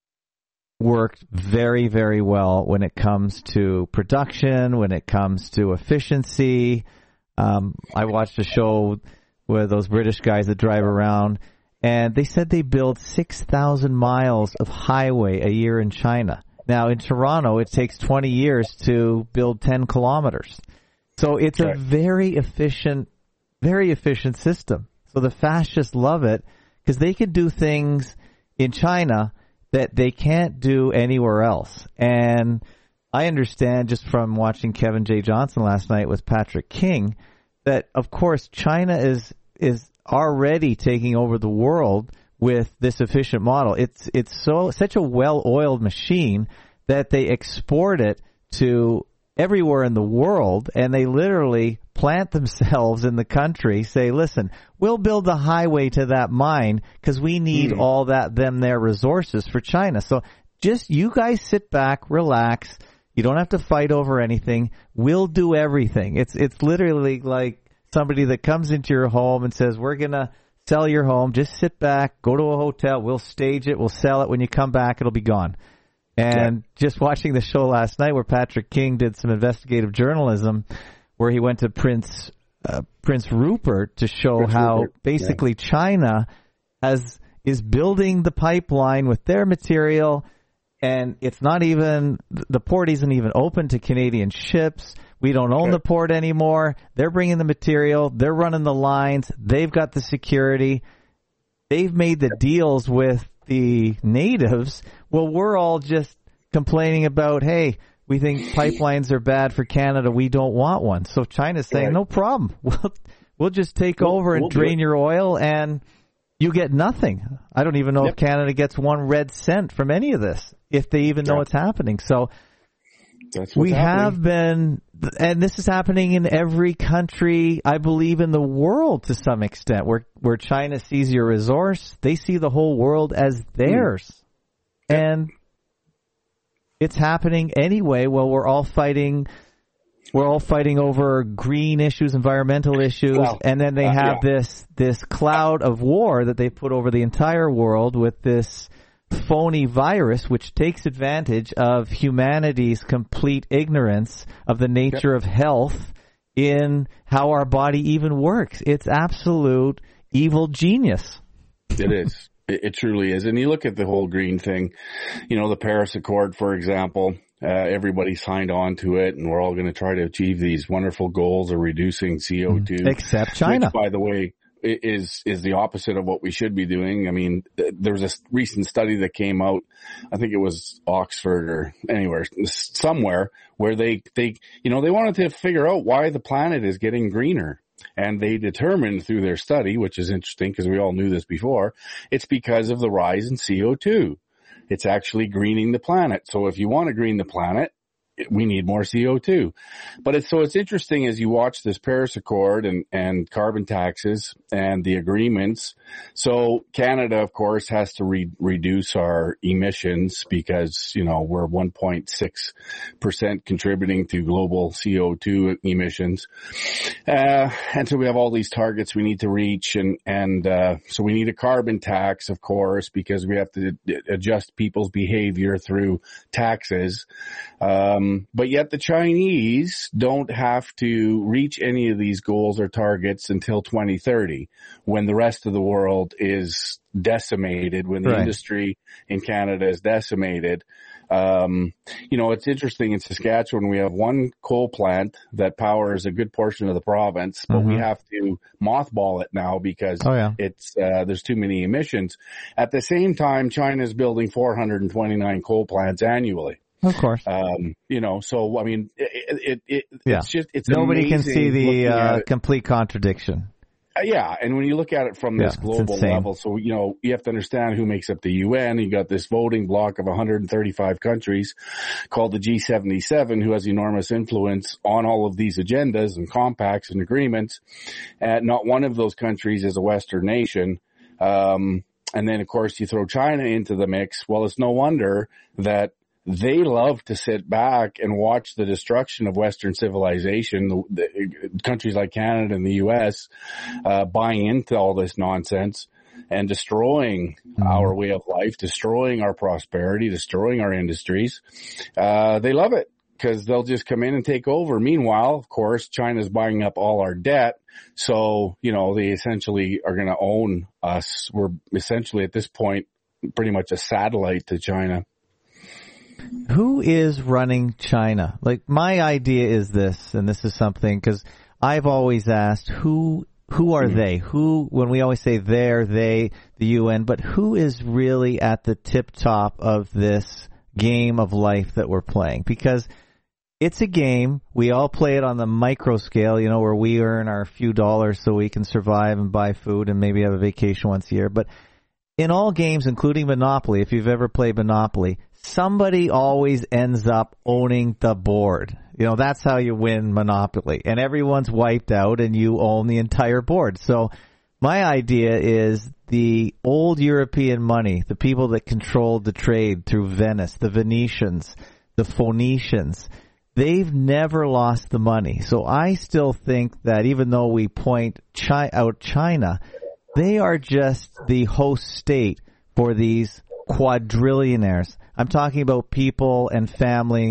worked very, very well when it comes to production, when it comes to efficiency. Um, I watched a show with those British guys that drive around, and they said they build six thousand miles of highway a year in China. Now, in Toronto, it takes twenty years to build ten kilometers. So it's okay. a very efficient, very efficient system. So the fascists love it because they can do things in China that they can't do anywhere else. And I understand just from watching Kevin J. Johnson last night with Patrick King that, of course, China is is already taking over the world with this efficient model. It's it's so such a well-oiled machine that they export it to everywhere in the world, and they literally plant themselves in the country, say, listen, we'll build the highway to that mine because we need mm. all that, them, their resources for China. So just you guys sit back, relax. You don't have to fight over anything. We'll do everything. It's, it's literally like somebody that comes into your home and says, we're going to sell your home. Just sit back, go to a hotel. We'll stage it. We'll sell it. When you come back, it'll be gone. And yeah. just watching the show last night where Patrick King did some investigative journalism where he went to Prince uh, Prince Rupert to show Prince how Rupert, basically yeah. China has is building the pipeline with their material, and it's not even the port isn't even open to Canadian ships. We don't own okay. the port anymore. They're bringing the material. They're running the lines. They've got the security. They've made the deals with the natives. Well, we're all just complaining about, hey, we think pipelines are bad for Canada. We don't want one. So China's saying, right. no problem. We'll, we'll just take we'll, over and we'll drain your oil, and you get nothing. I don't even know yep. if Canada gets one red cent from any of this, if they even yeah. know it's happening. So That's we happening. have been, and this is happening in every country, I believe, in the world to some extent, where, where China sees your resource, they see the whole world as theirs. Mm. Yep. And it's happening anyway while we're all fighting we're all fighting over green issues, environmental issues, well, and then they uh, have yeah. this this cloud of war that they put over the entire world with this phony virus which takes advantage of humanity's complete ignorance of the nature yep. of health in how our body even works. It's absolute evil genius. It is. It, it truly is. And you look at the whole green thing, you know, the Paris Accord, for example, uh, everybody signed on to it, and we're all going to try to achieve these wonderful goals of reducing C O two. Except China. Which, by the way, is is the opposite of what we should be doing. I mean, there was a recent study that came out, I think it was Oxford or anywhere, somewhere, where they, they, you know, they wanted to figure out why the planet is getting greener. And they determined through their study, which is interesting because we all knew this before, it's because of the rise in C O two. It's actually greening the planet. So if you want to green the planet, we need more C O two. But it's, so it's interesting as you watch this Paris Accord and, and carbon taxes and the agreements. So Canada, of course, has to re- reduce our emissions because, you know, we're one point six percent contributing to global C O two emissions. Uh, and so we have all these targets we need to reach, and, and, uh, so we need a carbon tax, of course, because we have to adjust people's behavior through taxes. Um, But yet the Chinese don't have to reach any of these goals or targets until twenty thirty, when the rest of the world is decimated, when the right. industry in Canada is decimated. Um, you know, it's interesting in Saskatchewan, we have one coal plant that powers a good portion of the province, but mm-hmm. we have to mothball it now because oh, yeah. it's, uh, there's too many emissions. At the same time, China is building four hundred twenty-nine coal plants annually. Of course. Um, you know, so, I mean, it, it, it yeah. it's just, it's nobody can see the, uh, complete contradiction. Uh, yeah. And when you look at it from this yeah, global level, so, you know, you have to understand who makes up the U N. You got this voting bloc of one hundred thirty-five countries called the G seventy-seven, who has enormous influence on all of these agendas and compacts and agreements. And not one of those countries is a Western nation. Um, and then of course you throw China into the mix. Well, it's no wonder that they love to sit back and watch the destruction of Western civilization, the, the countries like Canada and the U S, uh, buying into all this nonsense and destroying mm-hmm. our way of life, destroying our prosperity, destroying our industries. Uh, they love it because they'll just come in and take over. Meanwhile, of course, China's buying up all our debt. So, you know, they essentially are going to own us. We're essentially at this point pretty much a satellite to China. Who is running China? Like, my idea is this, and this is something, because I've always asked, who who are mm-hmm. they? Who, when we always say they're, they, the U N, but who is really at the tip top of this game of life that we're playing? Because it's a game. We all play it on the micro scale, you know, where we earn our few dollars so we can survive and buy food and maybe have a vacation once a year. But in all games, including Monopoly, if you've ever played Monopoly, somebody always ends up owning the board. You know, that's how you win Monopoly. And everyone's wiped out and you own the entire board. So my idea is the old European money, the people that controlled the trade through Venice, the Venetians, the Phoenicians, they've never lost the money. So I still think that even though we point Chi- out China, they are just the host state for these quadrillionaires. I'm talking about people and families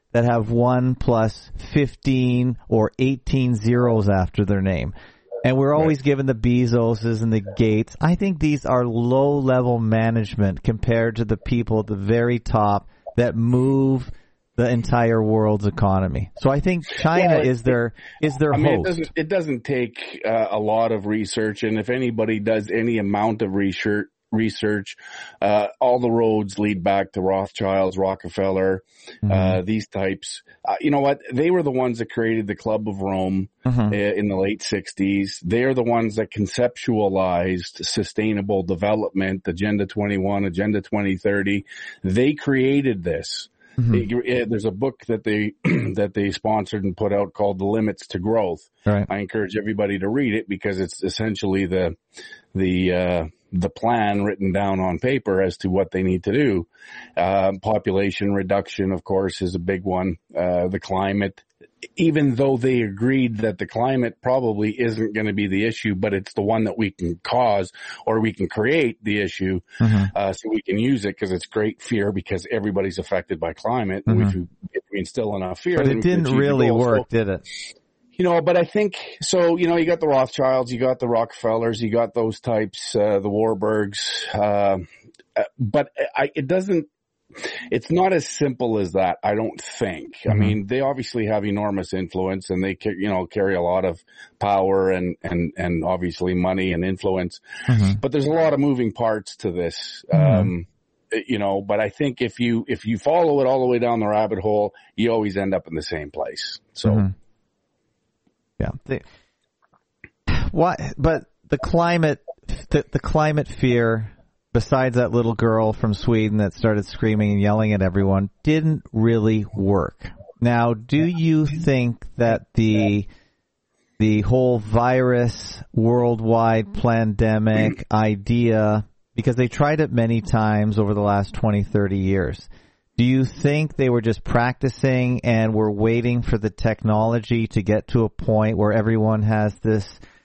that have one plus fifteen or eighteen zeros after their name. And we're always given the Bezoses and the Gates. I think these are low-level management compared to the people at the very top that move the entire world's economy. So I think China well, it, is their is their I host. mean, it doesn't, it doesn't take uh, a lot of research, and if anybody does any amount of research, research, uh, all the roads lead back to Rothschilds, Rockefeller, mm-hmm. uh, these types. Uh, you know what? They were the ones that created the Club of Rome mm-hmm. in the late sixties. They're the ones that conceptualized sustainable development, Agenda twenty-one, Agenda twenty thirty. They created this. Mm-hmm. It, there's a book that they that they sponsored and put out called The Limits to Growth. Right. I encourage everybody to read it because it's essentially the the uh, the plan written down on paper as to what they need to do. Uh, population reduction, of course, is a big one. Uh, the climate, even though they agreed that the climate probably isn't going to be the issue, but it's the one that we can cause or we can create the issue, mm-hmm. uh, so we can use it because it's great fear because everybody's affected by climate. Mm-hmm. And if, we, if we instill enough fear, but it didn't really work, so, did it? You know, but I think, so, you know, you got the Rothschilds, you got the Rockefellers, you got those types, uh, the Warburgs, uh, but I, it doesn't, it's not as simple as that, I don't think. Mm-hmm. I mean, they obviously have enormous influence and they, you know, carry a lot of power and, and, and obviously money and influence. Mm-hmm. But there's a lot of moving parts to this. Mm-hmm. Um, you know, but I think if you, if you follow it all the way down the rabbit hole, you always end up in the same place. So. Mm-hmm. Yeah. They, what, but the climate, the, the climate fear, besides that little girl from Sweden that started screaming and yelling at everyone, didn't really work. Now, do you think that the the whole virus worldwide pandemic idea, because they tried it many times over the last twenty, thirty years, do you think they were just practicing and were waiting for the technology to get to a point where everyone has this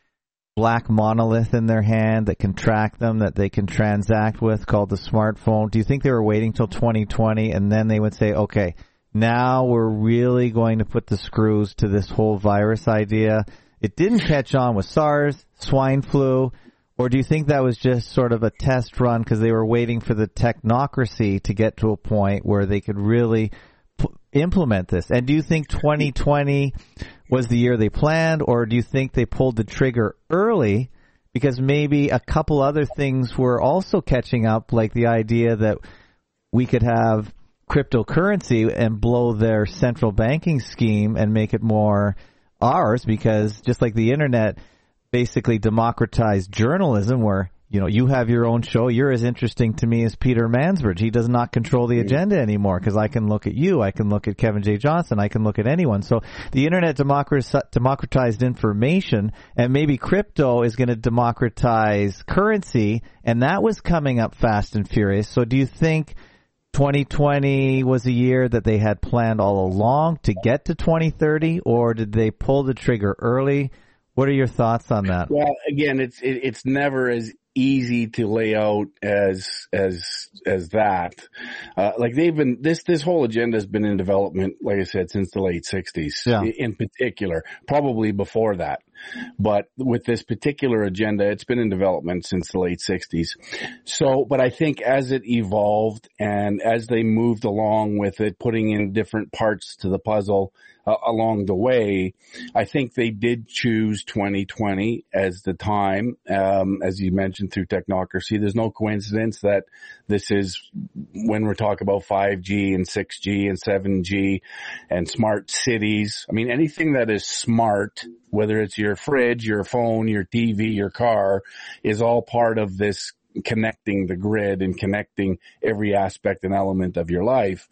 black monolith in their hand that can track them, that they can transact with, called the smartphone? Do you think they were waiting till twenty twenty and then they would say, okay, now we're really going to put the screws to this whole virus idea? It didn't catch on with SARS, swine flu, or do you think that was just sort of a test run because they were waiting for the technocracy to get to a point where they could really p- implement this? And do you think twenty twenty was the year they planned, or do you think they pulled the trigger early because maybe a couple other things were also catching up, like the idea that we could have cryptocurrency and blow their central banking scheme and make it more ours, because just like the internet basically democratized journalism, where, you know, you have your own show, you're as interesting to me as Peter Mansbridge. He does not control the agenda anymore because I can look at you, I can look at Kevin J. Johnson, I can look at anyone. So the internet democratized information, and maybe crypto is going to democratize currency, and that was coming up fast and furious. So do you think twenty twenty was a year that they had planned all along to get to twenty thirty, or did they pull the trigger early? What are your thoughts on that? Well, again, it's it, it's never as easy to lay out as as as that. Uh, like they've been this this whole agenda has been in development, like I said, since the late sixties. Yeah. In particular, probably before that. But with this particular agenda, it's been in development since the late sixties. So, but I think as it evolved and as they moved along with it, putting in different parts to the puzzle uh, along the way, I think they did choose twenty twenty as the time, um, as you mentioned, through technocracy. There's no coincidence that this is when we're talking about five G and six G and seven G and smart cities. I mean, anything that is smart, whether it's your fridge, your phone, your T V, your car, is all part of this connecting the grid and connecting every aspect and element of your life.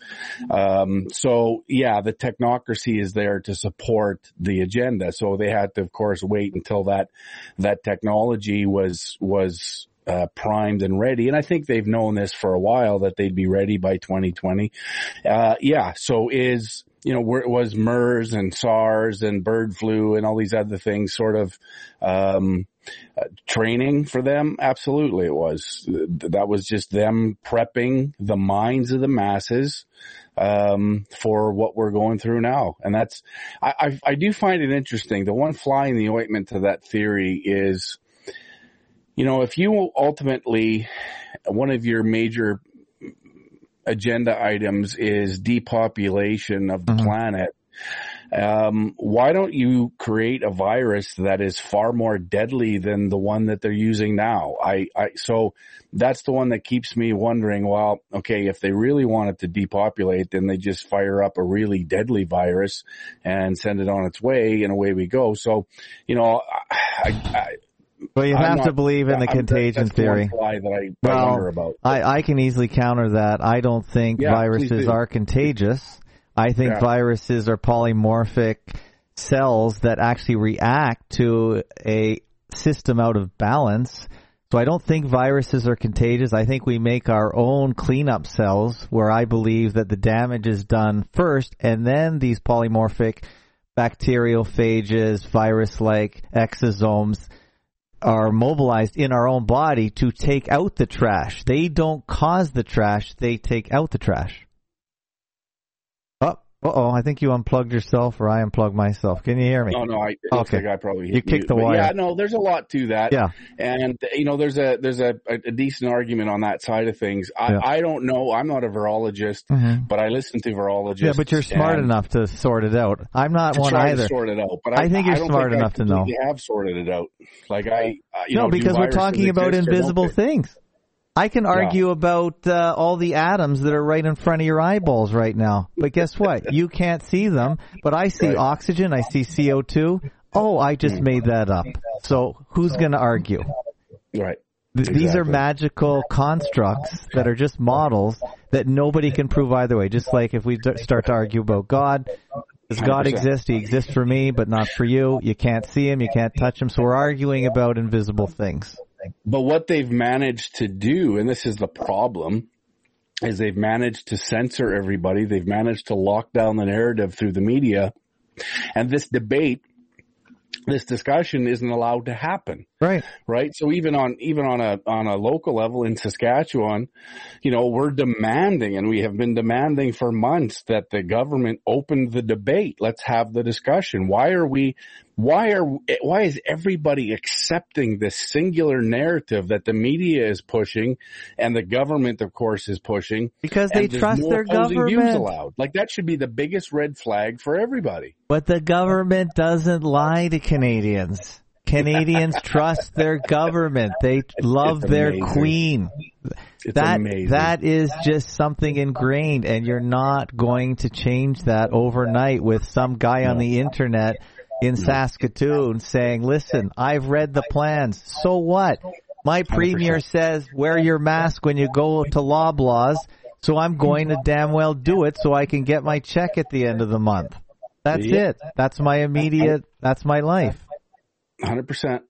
Um, so yeah, the technocracy is there to support the agenda. So they had to, of course, wait until that, that technology was, was, uh, primed and ready. And I think they've known this for a while, that they'd be ready by twenty twenty. Uh, yeah. So is, you know, where it was MERS and SARS and bird flu and all these other things sort of, um, uh, training for them? Absolutely it was. That was just them prepping the minds of the masses, um, for what we're going through now. And that's, I, I, I do find it interesting. The one fly in the ointment to that theory is, you know, if you ultimately, one of your major agenda items is depopulation of the mm-hmm. planet, um, why don't you create a virus that is far more deadly than the one that they're using now? I, I, so that's the one that keeps me wondering, well, okay, if they really wanted to depopulate, then they just fire up a really deadly virus and send it on its way, and away we go. So, you know, I, I well, you I'm have not, to believe in the I'm, contagion that's the theory. One fly that I, well, I wonder about. I, I can easily counter that. I don't think yeah, viruses are contagious. I think yeah. viruses are polymorphic cells that actually react to a system out of balance. So I don't think viruses are contagious. I think we make our own cleanup cells where I believe that the damage is done first, and then these polymorphic bacteriophages, virus-like exosomes are mobilized in our own body to take out the trash. They don't cause the trash, they take out the trash. Uh-oh, I think you unplugged yourself or I unplugged myself. Can you hear me? No, no, I, it okay. looks like I probably hit You kicked the but wire. Yeah, no, there's a lot to that. Yeah. And, you know, there's a, there's a, a decent argument on that side of things. I, yeah. I don't know. I'm not a virologist, mm-hmm. but I listen to virologists. Yeah, but you're smart enough to sort it out. I'm not one either. To sort it out, but I, I think you're I don't smart think enough I to know. I have sorted it out. Like I, uh, you no, know, because we're talking about invisible things. I can argue yeah. about uh, all the atoms that are right in front of your eyeballs right now. But guess what? You can't see them, but I see right. oxygen, I see C O two. Oh, I just mm. made that up. So who's going to argue? Right. Th- exactly. These are magical constructs that are just models that nobody can prove either way. Just like if we d- start to argue about God, does God one hundred percent exist? He exists for me, but not for you. You can't see him, you can't touch him. So we're arguing about invisible things. But what they've managed to do, and this is the problem, is they've managed to censor everybody. They've managed to lock down the narrative through the media. And this debate, this discussion isn't allowed to happen. Right. Right. So even on, even on a, on a local level in Saskatchewan, you know, we're demanding, and we have been demanding for months, that the government open the debate. Let's have the discussion. Why are we, why are, why is everybody accepting this singular narrative that the media is pushing and the government, of course, is pushing? Because they trust their government. Views allowed. Like, that should be the biggest red flag for everybody. But the government doesn't lie to Canadians. Canadians trust their government. They love their queen. It's that amazing. That is just something ingrained, and you're not going to change that overnight with some guy on the internet in Saskatoon saying, listen, I've read the plans. So what? My premier says wear your mask when you go to Loblaws, so I'm going to damn well do it so I can get my check at the end of the month. That's yeah. it. That's my immediate, that's my life. one hundred percent.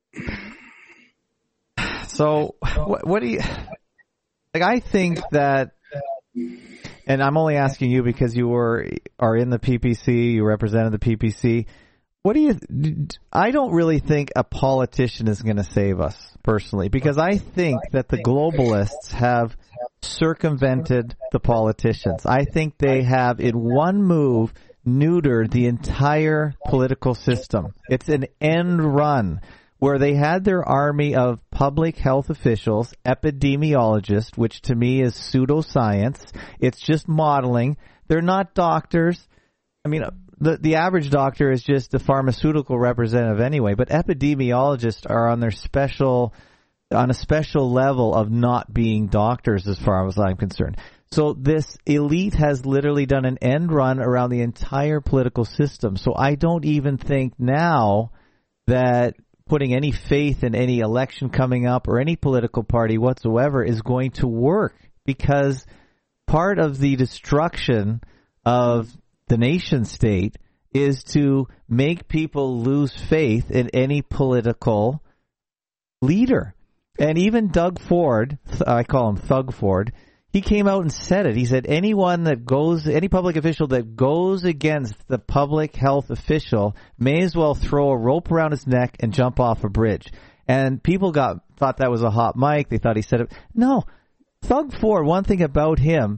So, what, what do you, like, I think that, and I'm only asking you because you were, are in the P P C, you represented the P P C. What do you, I don't really think a politician is going to save us, personally, because I think that the globalists have circumvented the politicians. I think they have, in one move, neutered the entire political system. It's an end run where they had their army of public health officials, epidemiologists, which to me is pseudoscience. It's just modeling. They're not doctors. I mean, the the average doctor is just a pharmaceutical representative anyway, but epidemiologists are on their special, on a special level of not being doctors as far as I'm concerned. So this elite has literally done an end run around the entire political system. So I don't even think now that putting any faith in any election coming up or any political party whatsoever is going to work, because part of the destruction of the nation state is to make people lose faith in any political leader. And even Doug Ford, I call him Thug Ford, he came out and said it. He said anyone that goes, any public official that goes against the public health official may as well throw a rope around his neck and jump off a bridge. And people got thought that was a hot mic. They thought he said it. No. Thug Ford, one thing about him,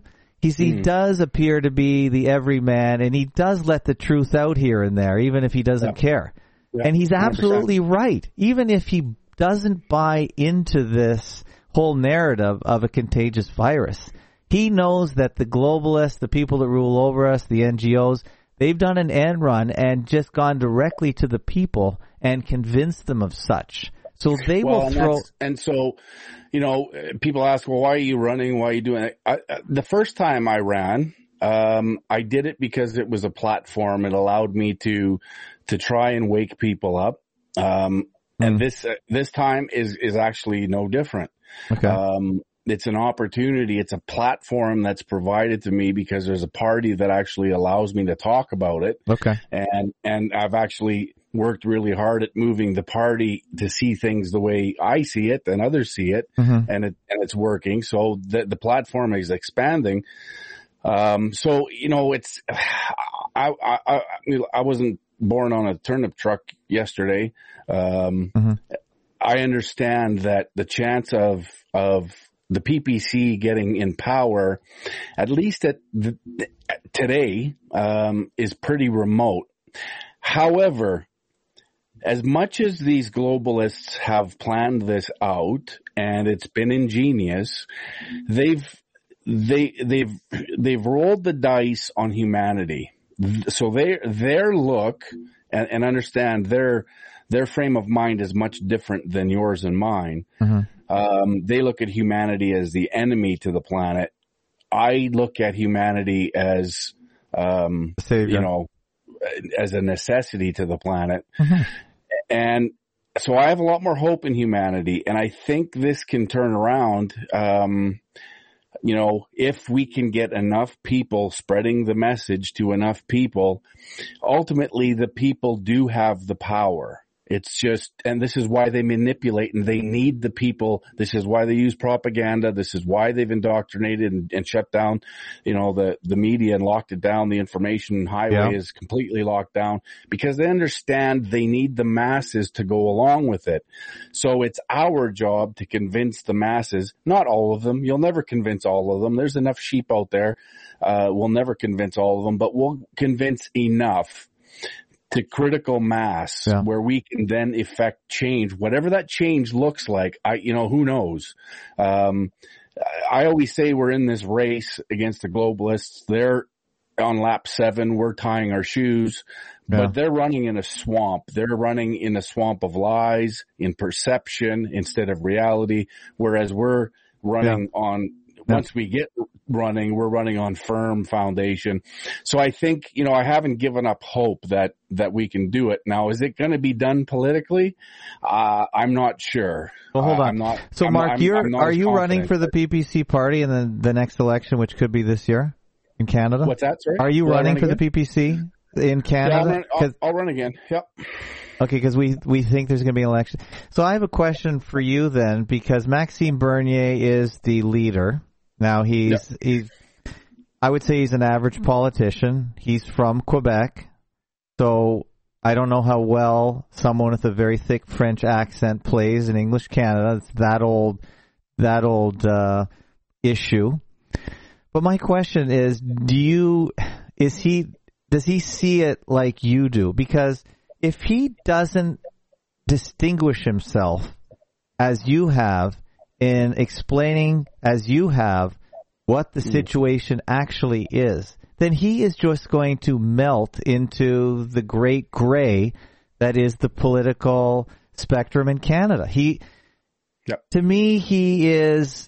He's, he mm. does appear to be the everyman, and he does let the truth out here and there, even if he doesn't yep. care. Yep. And he's absolutely one hundred percent right. Even if he doesn't buy into this whole narrative of a contagious virus, he knows that the globalists, the people that rule over us, the N G Os, they've done an end run and just gone directly to the people and convinced them of such. So they well, will and throw. And so, you know, people ask, well, why are you running? Why are you doing it? I, the first time I ran, um, I did it because it was a platform. It allowed me to to try and wake people up. Um, mm. And this uh, this time is is actually no different. Okay. Um, it's an opportunity. It's a platform that's provided to me because there's a party that actually allows me to talk about it. Okay. And, and I've actually worked really hard at moving the party to see things the way I see it and others see it. Mm-hmm. And it, and it's working. So the, the platform is expanding. Um, so, you know, it's, I, I, I, I wasn't born on a turnip truck yesterday. Um, mm-hmm. I understand that the chance of, of, the P P C getting in power, at least at the, today, um, is pretty remote. However, as much as these globalists have planned this out, and it's been ingenious, they've they they've they've rolled the dice on humanity. So they their look and, and understand their their frame of mind is much different than yours and mine. Mm-hmm. Um, they look at humanity as the enemy to the planet. I look at humanity as, um, you know, as a necessity to the planet. Mm-hmm. And so I have a lot more hope in humanity. And I think this can turn around, um, you know, if we can get enough people spreading the message to enough people. Ultimately, the people do have the power. It's just, and this is why they manipulate and they need the people. This is why they use propaganda. This is why they've indoctrinated and, and shut down, you know, the, the media and locked it down. The information highway yeah. is completely locked down because they understand they need the masses to go along with it. So it's our job to convince the masses, not all of them. You'll never convince all of them. There's enough sheep out there. Uh, we'll never convince all of them, but we'll convince enough to critical mass yeah. where we can then effect change, whatever that change looks like. I, you know, who knows? Um, I always say we're in this race against the globalists. They're on lap seven. We're tying our shoes, yeah. but they're running in a swamp. They're running in a swamp of lies, in perception instead of reality. Whereas we're running yeah. on, once we get running, we're running on firm foundation. So I think, you know, I haven't given up hope that, that we can do it. Now, is it going to be done politically? Uh, I'm not sure. Well, hold uh, on. I'm not, so I'm, Mark, I'm, you're, I'm are you running for the but... P P C party in the, the next election, which could be this year in Canada? What's that, sorry? Are you Will running for again? the P P C in Canada? Yeah, I'll, run, I'll, I'll run again. Yep. Okay, because we, we think there's going to be an election. So I have a question for you then, because Maxime Bernier is the leader. Now he's, yep. he's, I would say he's an average politician. He's from Quebec. So I don't know how well someone with a very thick French accent plays in English Canada. It's that old, that old, uh, issue. But my question is, do you, is he, does he see it like you do? Because if he doesn't distinguish himself as you have in explaining as you have what the situation actually is, then he is just going to melt into the great gray that is the political spectrum in Canada. He, yep. to me, he is,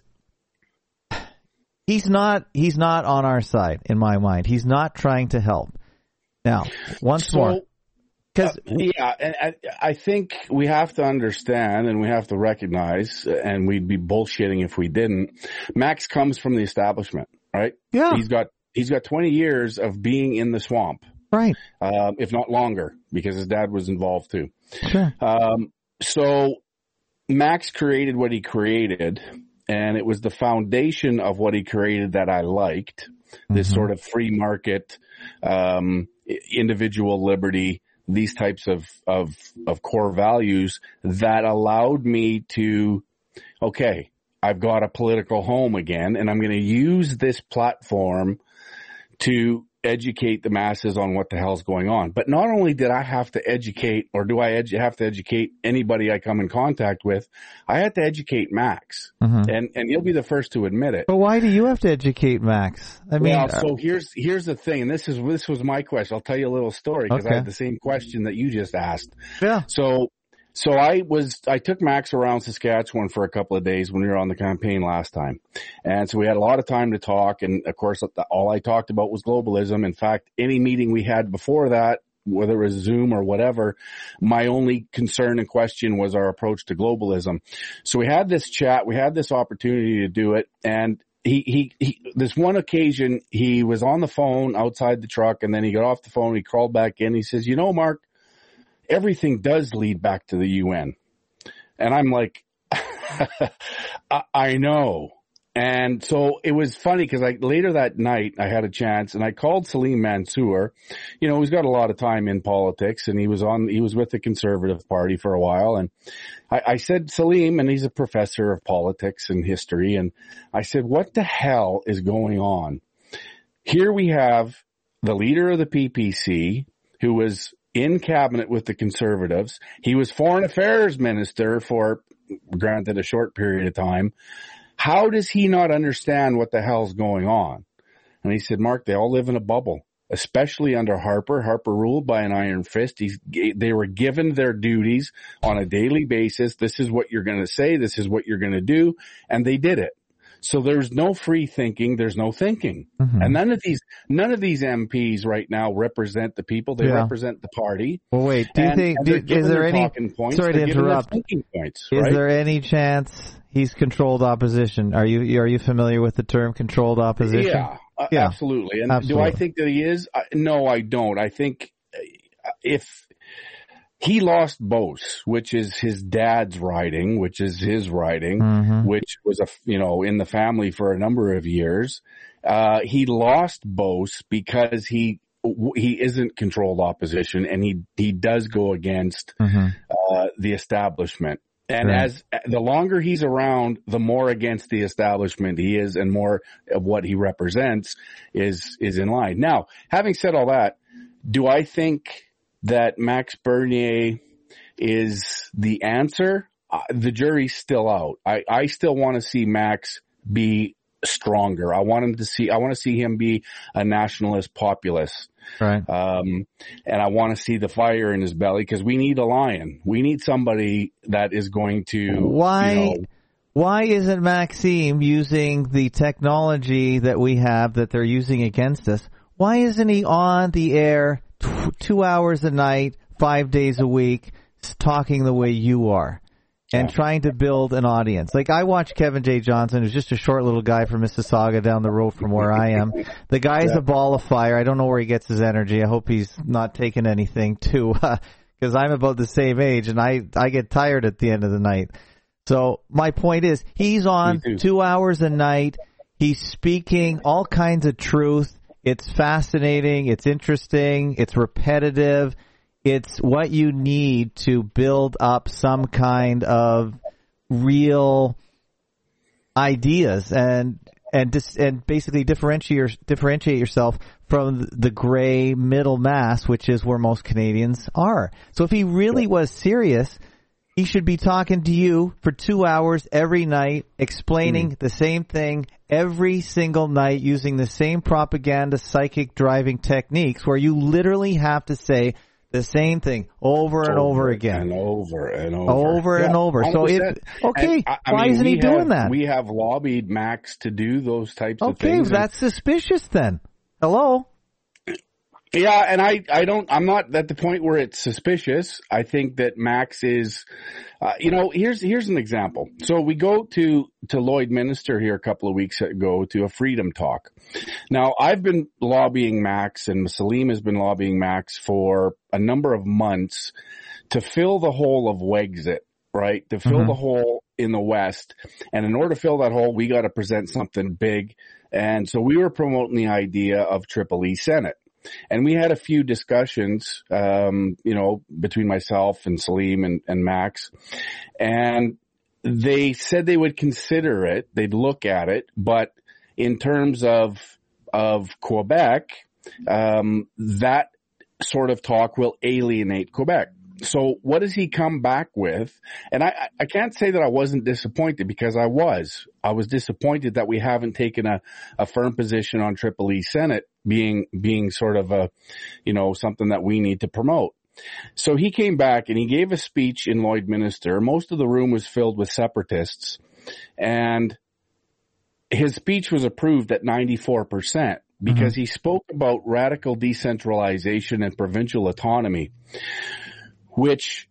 he's not, he's not on our side in my mind. He's not trying to help. Now, once so, more. Uh, yeah, and I, I think we have to understand and we have to recognize, and we'd be bullshitting if we didn't. Max comes from the establishment, right? Yeah. He's got he's got twenty years of being in the swamp, right? Um, if not longer, because his dad was involved too. Sure. Um, so Max created what he created, and it was the foundation of what he created that I liked. This mm-hmm. sort of free market, um, individual liberty. These types of, of, of core values that allowed me to, okay, I've got a political home again, and I'm going to use this platform to educate the masses on what the hell's going on. But not only did I have to educate, or do I edu- have to educate anybody I come in contact with, I had to educate Max. Mm-hmm. And and you'll be the first to admit it. But why do you have to educate Max? I mean, well, so here's here's the thing, and this is this was my question. I'll tell you a little story because okay. I had the same question that you just asked. Yeah. So So I was, I took Max around Saskatchewan for a couple of days when we were on the campaign last time. And so we had a lot of time to talk. And of course, all I talked about was globalism. In fact, any meeting we had before that, whether it was Zoom or whatever, my only concern and question was our approach to globalism. So we had this chat, we had this opportunity to do it. And he, he, he, this one occasion, he was on the phone outside the truck, and then he got off the phone, he crawled back in. He says, you know, Mark, everything does lead back to the U N. And I'm like, I, I know. And so it was funny because I, later that night I had a chance and I called Salim Mansour. You know, he's got a lot of time in politics, and he was on, he was with the Conservative Party for a while. And I, I said, Salim, and he's a professor of politics and history. And I said, what the hell is going on? Here we have the leader of the P P C, who was in cabinet with the Conservatives. He was foreign affairs minister for, granted, a short period of time. How does he not understand what the hell's going on? And he said, Mark, they all live in a bubble, especially under Harper. Harper ruled by an iron fist. He's, they were given their duties on a daily basis. This is what you're going to say. This is what you're going to do. And they did it. So there's no free thinking. There's no thinking. Mm-hmm. And none of these, none of these M Ps right now represent the people. They yeah. represent the party. Well, wait, do you and, think, and do, is there any, points, sorry to interrupt, points, is right? there any chance he's controlled opposition? Are you, are you familiar with the term controlled opposition? Yeah, uh, yeah. absolutely. And absolutely. Do I think that he is? Uh, no, I don't. I think if, he lost Beauce, which is his dad's riding, which is his riding, mm-hmm. which was a, you know, in the family for a number of years. Uh, he lost Beauce because he, he isn't controlled opposition, and he, he does go against, mm-hmm. uh, the establishment. And right. as the longer he's around, the more against the establishment he is, and more of what he represents is, is in line. Now, having said all that, do I think that Max Bernier is the answer? Uh, the jury's still out. I, I still want to see Max be stronger. I want him to see, I want to see him be a nationalist populist. Right. Um, and I want to see the fire in his belly, because we need a lion. We need somebody that is going to, why, you know, why isn't Maxime using the technology that we have that they're using against us? Why isn't he on the air two hours a night, five days a week, talking the way you are, and yeah. trying to build an audience? Like, I watch Kevin J. Johnson, who's just a short little guy from Mississauga down the road from where I am. The guy's yeah. a ball of fire. I don't know where he gets his energy. I hope he's not taking anything too, because I'm about the same age, and I, I get tired at the end of the night. So my point is, he's on two hours a night. He's speaking all kinds of truth. It's fascinating, it's interesting, it's repetitive, it's what you need to build up some kind of real ideas and and dis, and basically differentiate differentiate yourself from the gray middle mass, which is where most Canadians are. So if he really was serious, he should be talking to you for two hours every night, explaining mm. the same thing every single night, using the same propaganda psychic driving techniques, where you literally have to say the same thing over and over, over again. And over and over. Over yeah, and over. one hundred percent. So it, okay, I, I why mean, isn't he doing have, that? We have lobbied Max to do those types okay, of things. Okay, that's and, suspicious then. Hello? Yeah, and I, I don't, I'm not at the point where it's suspicious. I think that Max is, uh, you know, here's, here's an example. So we go to, to Lloydminster here a couple of weeks ago to a freedom talk. Now, I've been lobbying Max, and Salim has been lobbying Max for a number of months to fill the hole of Wexit, right? To fill mm-hmm. the hole in the West. And in order to fill that hole, we got to present something big. And so we were promoting the idea of Triple E Senate. And we had a few discussions, um, you know, between myself and Salim and, and Max. And they said they would consider it, they'd look at it, but in terms of of Quebec, um, that sort of talk will alienate Quebec. So what does he come back with? And I, I can't say that I wasn't disappointed, because I was. I was disappointed that we haven't taken a, a firm position on Triple E Senate being, being sort of a, you know, something that we need to promote. So he came back and he gave a speech in Lloydminster. Most of the room was filled with separatists, and his speech was approved at ninety-four percent because mm-hmm. he spoke about radical decentralization and provincial autonomy, which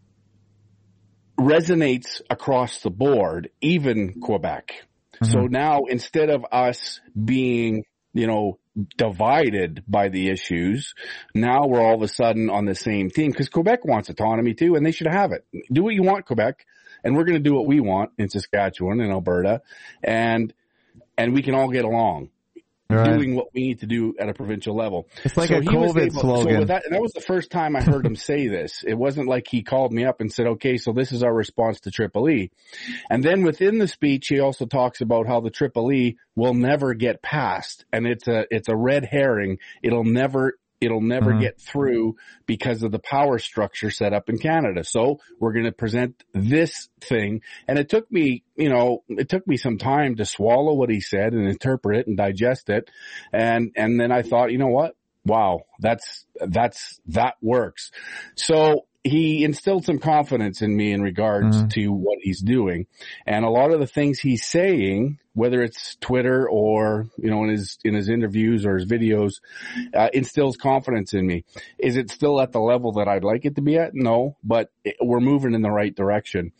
resonates across the board, even Quebec. Mm-hmm. So now, instead of us being, you know, divided by the issues, now we're all of a sudden on the same team, because Quebec wants autonomy too, and they should have it. Do what you want, Quebec, and we're going to do what we want in Saskatchewan and Alberta, and and we can all get along. Right. Doing what we need to do at a provincial level. It's like so a COVID able, slogan. So that, that was the first time I heard him say this. It wasn't like he called me up and said, okay, so this is our response to Triple E. And then within the speech, he also talks about how the Triple E will never get passed. And it's a, it's a red herring. It'll never, it'll never mm-hmm. get through because of the power structure set up in Canada. So we're going to present this thing. And it took me, you know, it took me some time to swallow what he said and interpret it and digest it. And, and then I thought, you know what? Wow, that's, that's, that works. So he instilled some confidence in me in regards mm-hmm. to what he's doing. And a lot of the things he's saying, whether it's Twitter or, you know, in his, in his interviews or his videos, uh, instills confidence in me. Is it still at the level that I'd like it to be at? No, but it, we're moving in the right direction.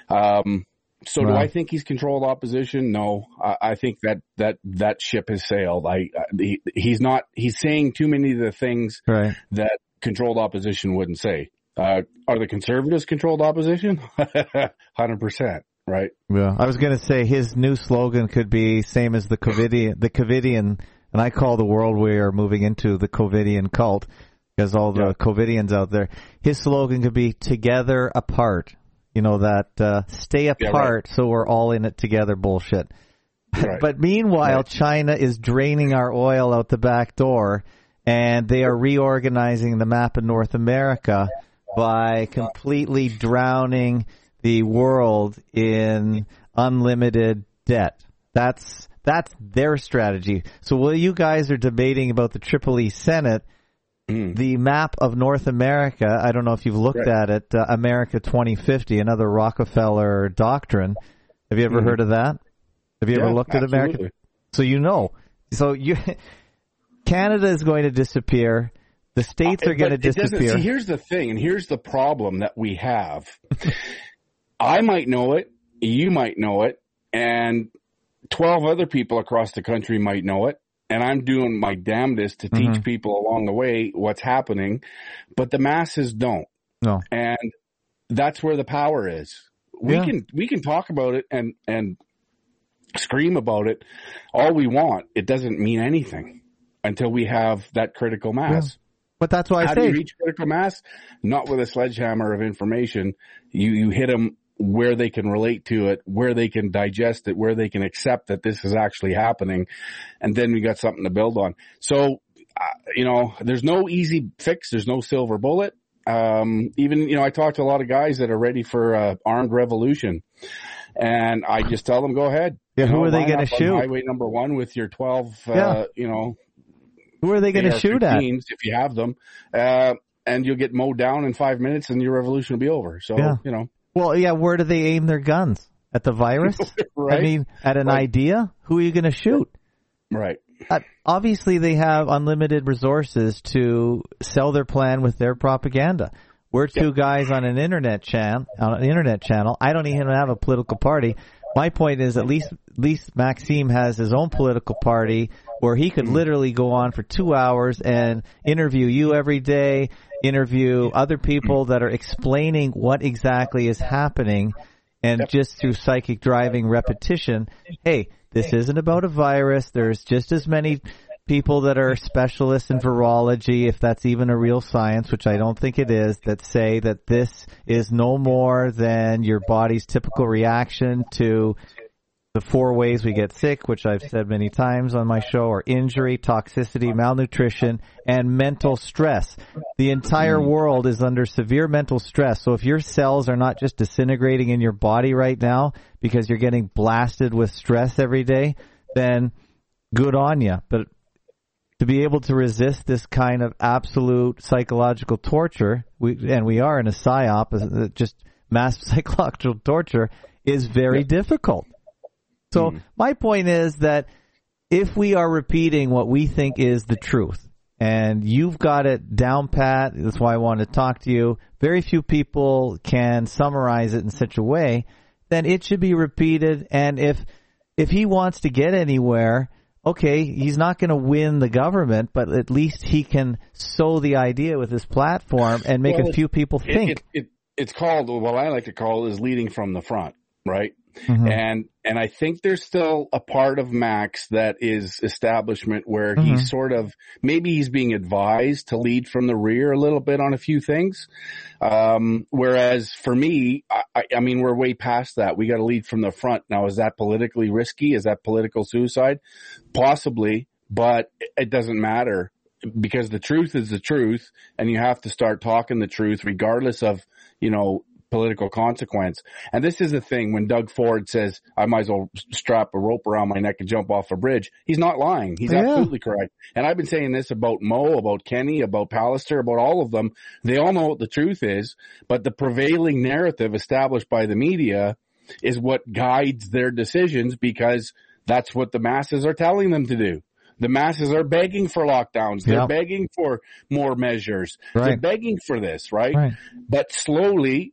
Um, so right. do I think he's controlled opposition? No, I, I think that, that, that ship has sailed. I, I he, he's not, he's saying too many of the things right. that controlled opposition wouldn't say. Uh, are the Conservatives controlled opposition? one hundred percent, right? Yeah. I was going to say his new slogan could be same as the Covidian, the Covidian, and I call the world we are moving into the Covidian cult, because all the yeah. Covidians out there. His slogan could be together apart. You know, that uh, stay apart yeah, right. so we're all in it together bullshit. Right. But meanwhile, right. China is draining our oil out the back door, and they are reorganizing the map of North America by completely drowning the world in unlimited debt. That's that's their strategy. So while you guys are debating about the Triple E Senate, mm. the map of North America, I don't know if you've looked right. at it, uh, America twenty fifty, another Rockefeller doctrine. Have you ever mm. heard of that? Have you yeah, ever looked absolutely. at America? So you know. So you, Canada is going to disappear. The states are going to disappear. See, here's the thing, and here's the problem that we have. I might know it, you might know it, and twelve other people across the country might know it, and I'm doing my damnedest to teach mm-hmm. people along the way what's happening, but the masses don't. No. And that's where the power is. We yeah. can we can talk about it and, and scream about it all we want. It doesn't mean anything until we have that critical mass. Yeah. But that's why I How say. How do you reach critical mass? Not with a sledgehammer of information. You, you hit them where they can relate to it, where they can digest it, where they can accept that this is actually happening. And then we got something to build on. So, uh, you know, there's no easy fix. There's no silver bullet. Um, even, you know, I talk to a lot of guys that are ready for uh, armed revolution. And I just tell them, go ahead. Yeah, you who know, are they going to shoot? Highway number one with your twelve, uh, yeah. you know. Who are they going to shoot at? If you have them, uh, and you'll get mowed down in five minutes and your revolution will be over. So, yeah. you know. Well, yeah, where do they aim their guns? At the virus? Right. I mean, at an right. idea? Who are you going to shoot? Right. Uh, obviously, they have unlimited resources to sell their plan with their propaganda. We're two yep. guys on an internet channel. On an internet channel. I don't even have a political party. My point is, at least, at least Maxime has his own political party where he could literally go on for two hours and interview you every day, interview other people that are explaining what exactly is happening, and yep. just through psychic driving repetition, hey, this isn't about a virus. There's just as many people that are specialists in virology, if that's even a real science, which I don't think it is, that say that this is no more than your body's typical reaction to the four ways we get sick, which I've said many times on my show, are injury, toxicity, malnutrition, and mental stress. The entire world is under severe mental stress. So if your cells are not just disintegrating in your body right now because you're getting blasted with stress every day, then good on you. But to be able to resist this kind of absolute psychological torture, we, and we are in a psyop, just mass psychological torture, is very yep. difficult. So mm. my point is that if we are repeating what we think is the truth, and you've got it down pat, that's why I want to talk to you, very few people can summarize it in such a way, then it should be repeated. And if if he wants to get anywhere, okay, he's not going to win the government, but at least he can sow the idea with his platform and make well, a few people think. It, it, it, it's called, what I like to call is leading from the front, right? Mm-hmm. And and I think there's still a part of Max that is establishment where mm-hmm. he's sort of, maybe he's being advised to lead from the rear a little bit on a few things. Um, whereas for me, I, I mean, we're way past that. We got to lead from the front. Now, is that politically risky? Is that political suicide? Possibly, but it doesn't matter because the truth is the truth, and you have to start talking the truth regardless of, you know, political consequence. And this is the thing, when Doug Ford says, I might as well strap a rope around my neck and jump off a bridge, he's not lying. He's yeah. absolutely correct. And I've been saying this about Mo, about Kenny, about Pallister, about all of them. They all know what the truth is, but the prevailing narrative established by the media is what guides their decisions because that's what the masses are telling them to do. The masses are begging for lockdowns. They're yep. begging for more measures. Right. They're begging for this, right? right? But slowly,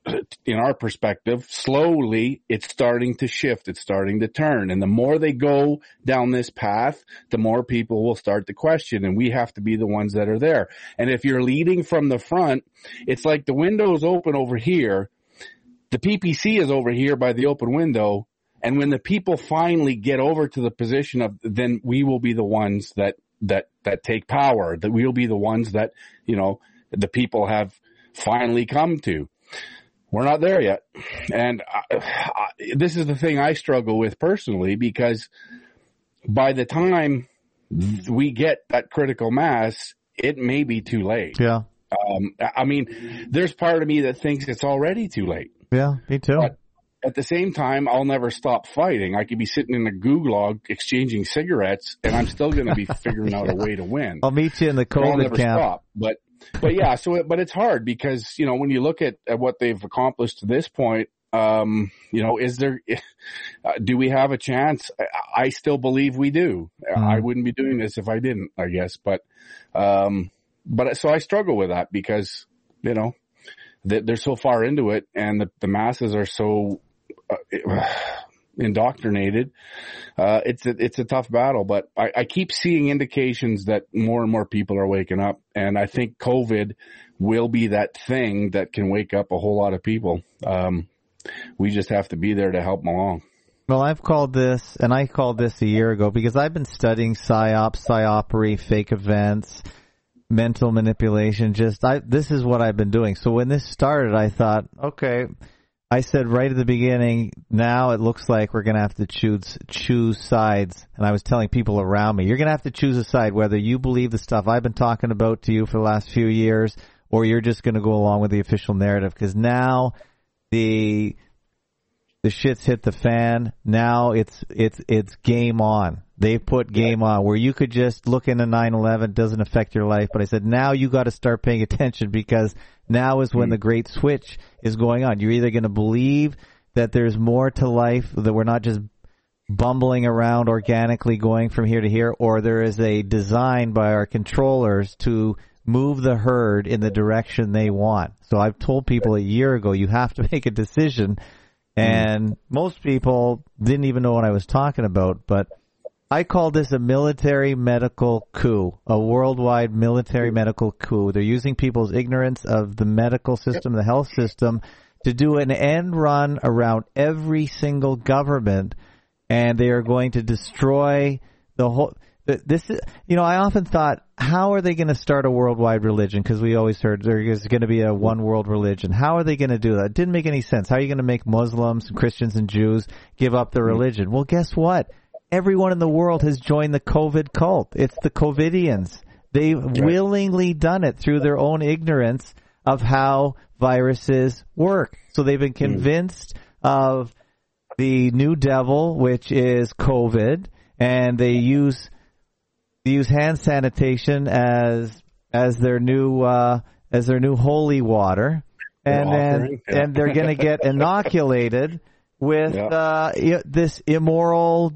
in our perspective, slowly it's starting to shift. It's starting to turn. And the more they go down this path, the more people will start to question. And we have to be the ones that are there. And if you're leading from the front, it's like the window is open over here. The P P C is over here by the open window. And when the people finally get over to the position of, then we will be the ones that, that, that take power, that we'll be the ones that, you know, the people have finally come to. We're not there yet. And I, I, this is the thing I struggle with personally, because by the time we get that critical mass, it may be too late. Yeah. Um, I mean, there's part of me that thinks it's already too late. Yeah, me too. But at the same time, I'll never stop fighting. I could be sitting in a gulag exchanging cigarettes, and I'm still going to be figuring out a way to win. I'll meet you in the COVID I'll never camp. Stop. But But yeah, so, it, but it's hard because, you know, when you look at, at what they've accomplished to this point, um, you know, is there, uh, do we have a chance? I, I still believe we do. Mm. I wouldn't be doing this if I didn't, I guess. But, um, but so I struggle with that because, you know, they, they're so far into it and the, the masses are so, uh, indoctrinated. Uh, it's a, it's a tough battle, but I, I keep seeing indications that more and more people are waking up. And I think COVID will be that thing that can wake up a whole lot of people. Um, we just have to be there to help them along. Well, I've called this, and I called this a year ago because I've been studying psyops, psyopery, fake events, mental manipulation. Just, I, this is what I've been doing. So when this started, I thought, okay, I said right at the beginning, now it looks like we're going to have to choose choose sides. And I was telling people around me, you're going to have to choose a side, whether you believe the stuff I've been talking about to you for the last few years, or you're just going to go along with the official narrative. Because now the the shit's hit the fan. Now it's it's it's game on. They've put game on where you could just look into nine eleven, doesn't affect your life. But I said, now you got to start paying attention because now is when the great switch is going on. You're either going to believe that there's more to life, that we're not just bumbling around organically going from here to here, or there is a design by our controllers to move the herd in the direction they want. So I've told people a year ago, you have to make a decision. And mm. most people didn't even know what I was talking about, but I call this a military medical coup, a worldwide military medical coup. They're using people's ignorance of the medical system, the health system, to do an end run around every single government, and they are going to destroy the whole. This is, you know, I often thought, how are they going to start a worldwide religion? Because we always heard there is going to be a one world religion. How are they going to do that? It didn't make any sense. How are you going to make Muslims, Christians, and Jews give up their religion? Well, guess what? Everyone in the world has joined the COVID cult. It's the COVIDians. They've willingly done it through their own ignorance of how viruses work. So they've been convinced of the new devil, which is COVID, and they use They use hand sanitation as as their new uh, as their new holy water, and then yeah. and they're going to get inoculated with yeah. uh, this immoral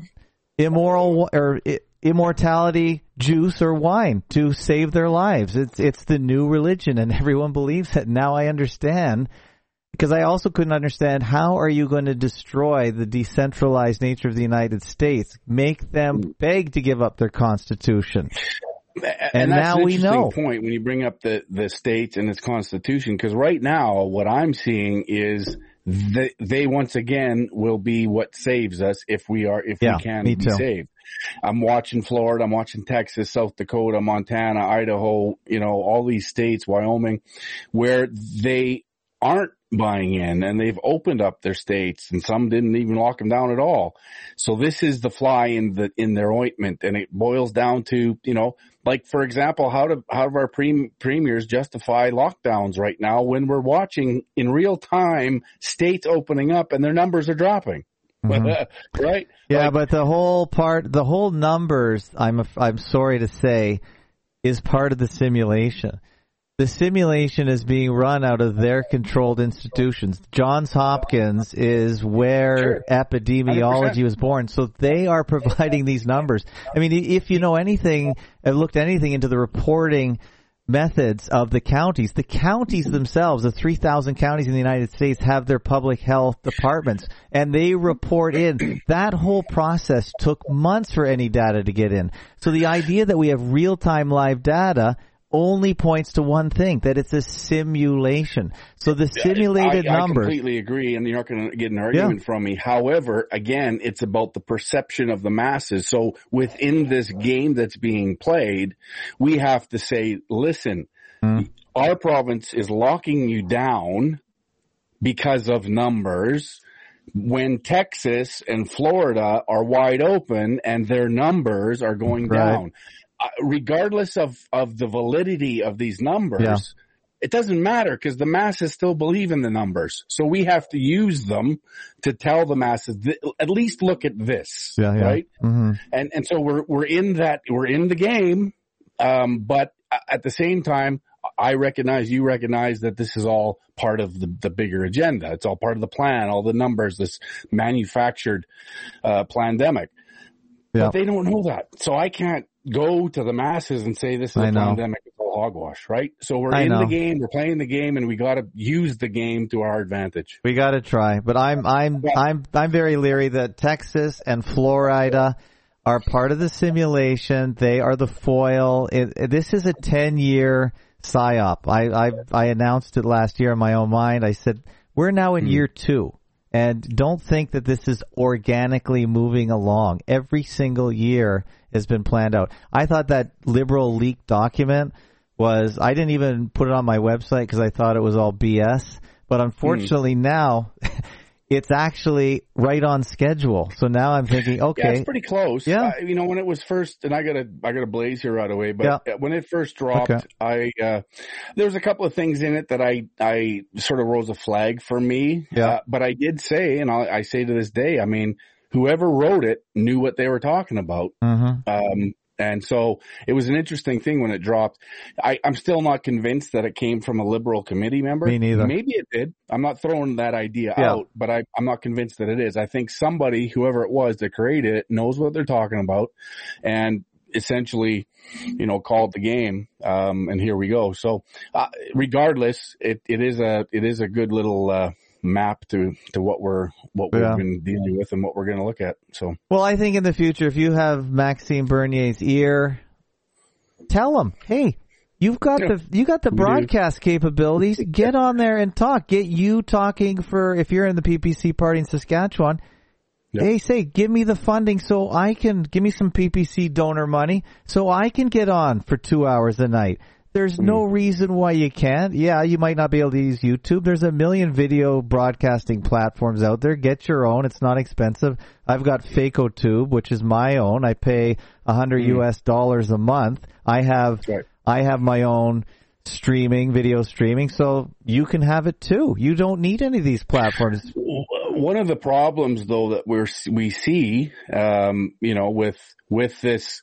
immoral or immortality juice or wine to save their lives. It's it's the new religion, and everyone believes it. Now I understand. Because I also couldn't understand, how are you going to destroy the decentralized nature of the United States, make them beg to give up their Constitution? And, and that's now an we know. Point when you bring up the, the states and its Constitution, because right now what I'm seeing is they, they once again will be what saves us if we are if yeah, we can me be too. saved. I'm watching Florida, I'm watching Texas, South Dakota, Montana, Idaho, you know, all these states, Wyoming, where they aren't buying in, and they've opened up their states, and some didn't even lock them down at all. So this is the fly in the in their ointment, and it boils down to, you know, like for example, how do how do our pre- premiers justify lockdowns right now when we're watching in real time states opening up and their numbers are dropping, mm-hmm. right? Yeah, like, but the whole part, the whole numbers, I'm I'm sorry to say, is part of the simulation. The simulation is being run out of their controlled institutions. Johns Hopkins is where sure. epidemiology one hundred percent was born, so they are providing these numbers. I mean, if you know anything, have looked anything into the reporting methods of the counties, the counties themselves, the three thousand counties in the United States, have their public health departments, and they report in. That whole process took months for any data to get in. So the idea that we have real-time live data only points to one thing, that it's a simulation. So the simulated I, I numbers. I completely agree, and you're not going to get an argument yeah. from me. However, again, it's about the perception of the masses. So within this game that's being played, we have to say, listen, mm. our province is locking you down because of numbers, when Texas and Florida are wide open and their numbers are going right. down. Uh, regardless of, of the validity of these numbers, yeah. it doesn't matter because the masses still believe in the numbers. So we have to use them to tell the masses, th- at least look at this, yeah, yeah. right? Mm-hmm. And and so we're we're in that we're in the game, um, but at the same time, I recognize you recognize that this is all part of the, the bigger agenda. It's all part of the plan, all the numbers, this manufactured uh, pandemic. Yeah. But they don't know that, so I can't go to the masses and say this is a pandemic, it's all hogwash, right? So we're I in know. the game, we're playing the game, and we got to use the game to our advantage. We got to try, but I'm I'm yeah. I'm I'm very leery that Texas and Florida are part of the simulation. They are the foil. It, it, this is a ten-year psyop. I, I I announced it last year in my own mind. I said we're now in hmm. year two. And don't think that this is organically moving along. Every single year has been planned out. I thought that Liberal leaked document was, I didn't even put it on my website because I thought it was all B S. But unfortunately mm. now, it's actually right on schedule. So now I'm thinking, okay. Yeah, it's pretty close. Yeah. Uh, you know, when it was first, and I got to, I got to blaze here right away, but yeah. when it first dropped, okay. I, uh, there was a couple of things in it that I, I sort of rose a flag for me. Yeah. Uh, but I did say, and I, I say to this day, I mean, whoever wrote it knew what they were talking about. Mm-hmm. Um, And so it was an interesting thing when it dropped. I, I'm still not convinced that it came from a Liberal committee member. Me neither. Maybe it did. I'm not throwing that idea yeah. out, but I, I'm not convinced that it is. I think somebody, whoever it was that created it, knows what they're talking about and essentially, you know, called the game. Um, and here we go. So uh, regardless, it, it is a, it is a good little, uh, map to to what we're what we've yeah. been dealing with and what we're going to look at. So well, I think in the future, if you have Maxime Bernier's ear, tell him, hey, you've got yeah. the you got the broadcast capabilities. Get on there and talk. Get you talking for if you're in the P P C party in Saskatchewan. Yep. Hey, say, give me the funding so I can, give me some P P C donor money so I can get on for two hours a night. There's mm. no reason why you can't. Yeah, you might not be able to use YouTube. There's a million video broadcasting platforms out there. Get your own. It's not expensive. I've got FacoTube, which is my own. I pay a hundred mm. U S dollars a month. I have, right. I have my own streaming, video streaming, so you can have it too. You don't need any of these platforms. One of the problems, though, that we're we see, um, you know, with with this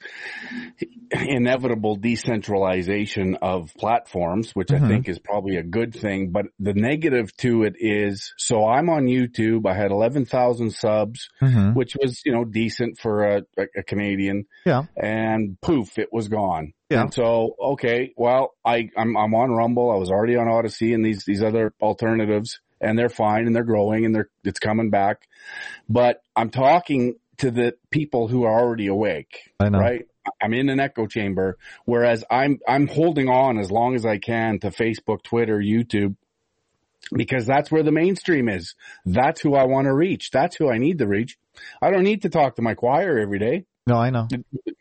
inevitable decentralization of platforms, which mm-hmm. I think is probably a good thing, but the negative to it is, so I'm on YouTube. I had eleven thousand subs, mm-hmm. which was, you know, decent for a, a, a Canadian. Yeah. And poof, it was gone. Yeah. And so, okay, well, I, I'm, I'm on Rumble. I was already on Odyssey and these, these other alternatives, and they're fine and they're growing and they're, it's coming back. But I'm talking to the people who are already awake. I know. Right? I'm in an echo chamber, whereas I'm, I'm holding on as long as I can to Facebook, Twitter, YouTube, because that's where the mainstream is. That's who I want to reach. That's who I need to reach. I don't need to talk to my choir every day. No, I know.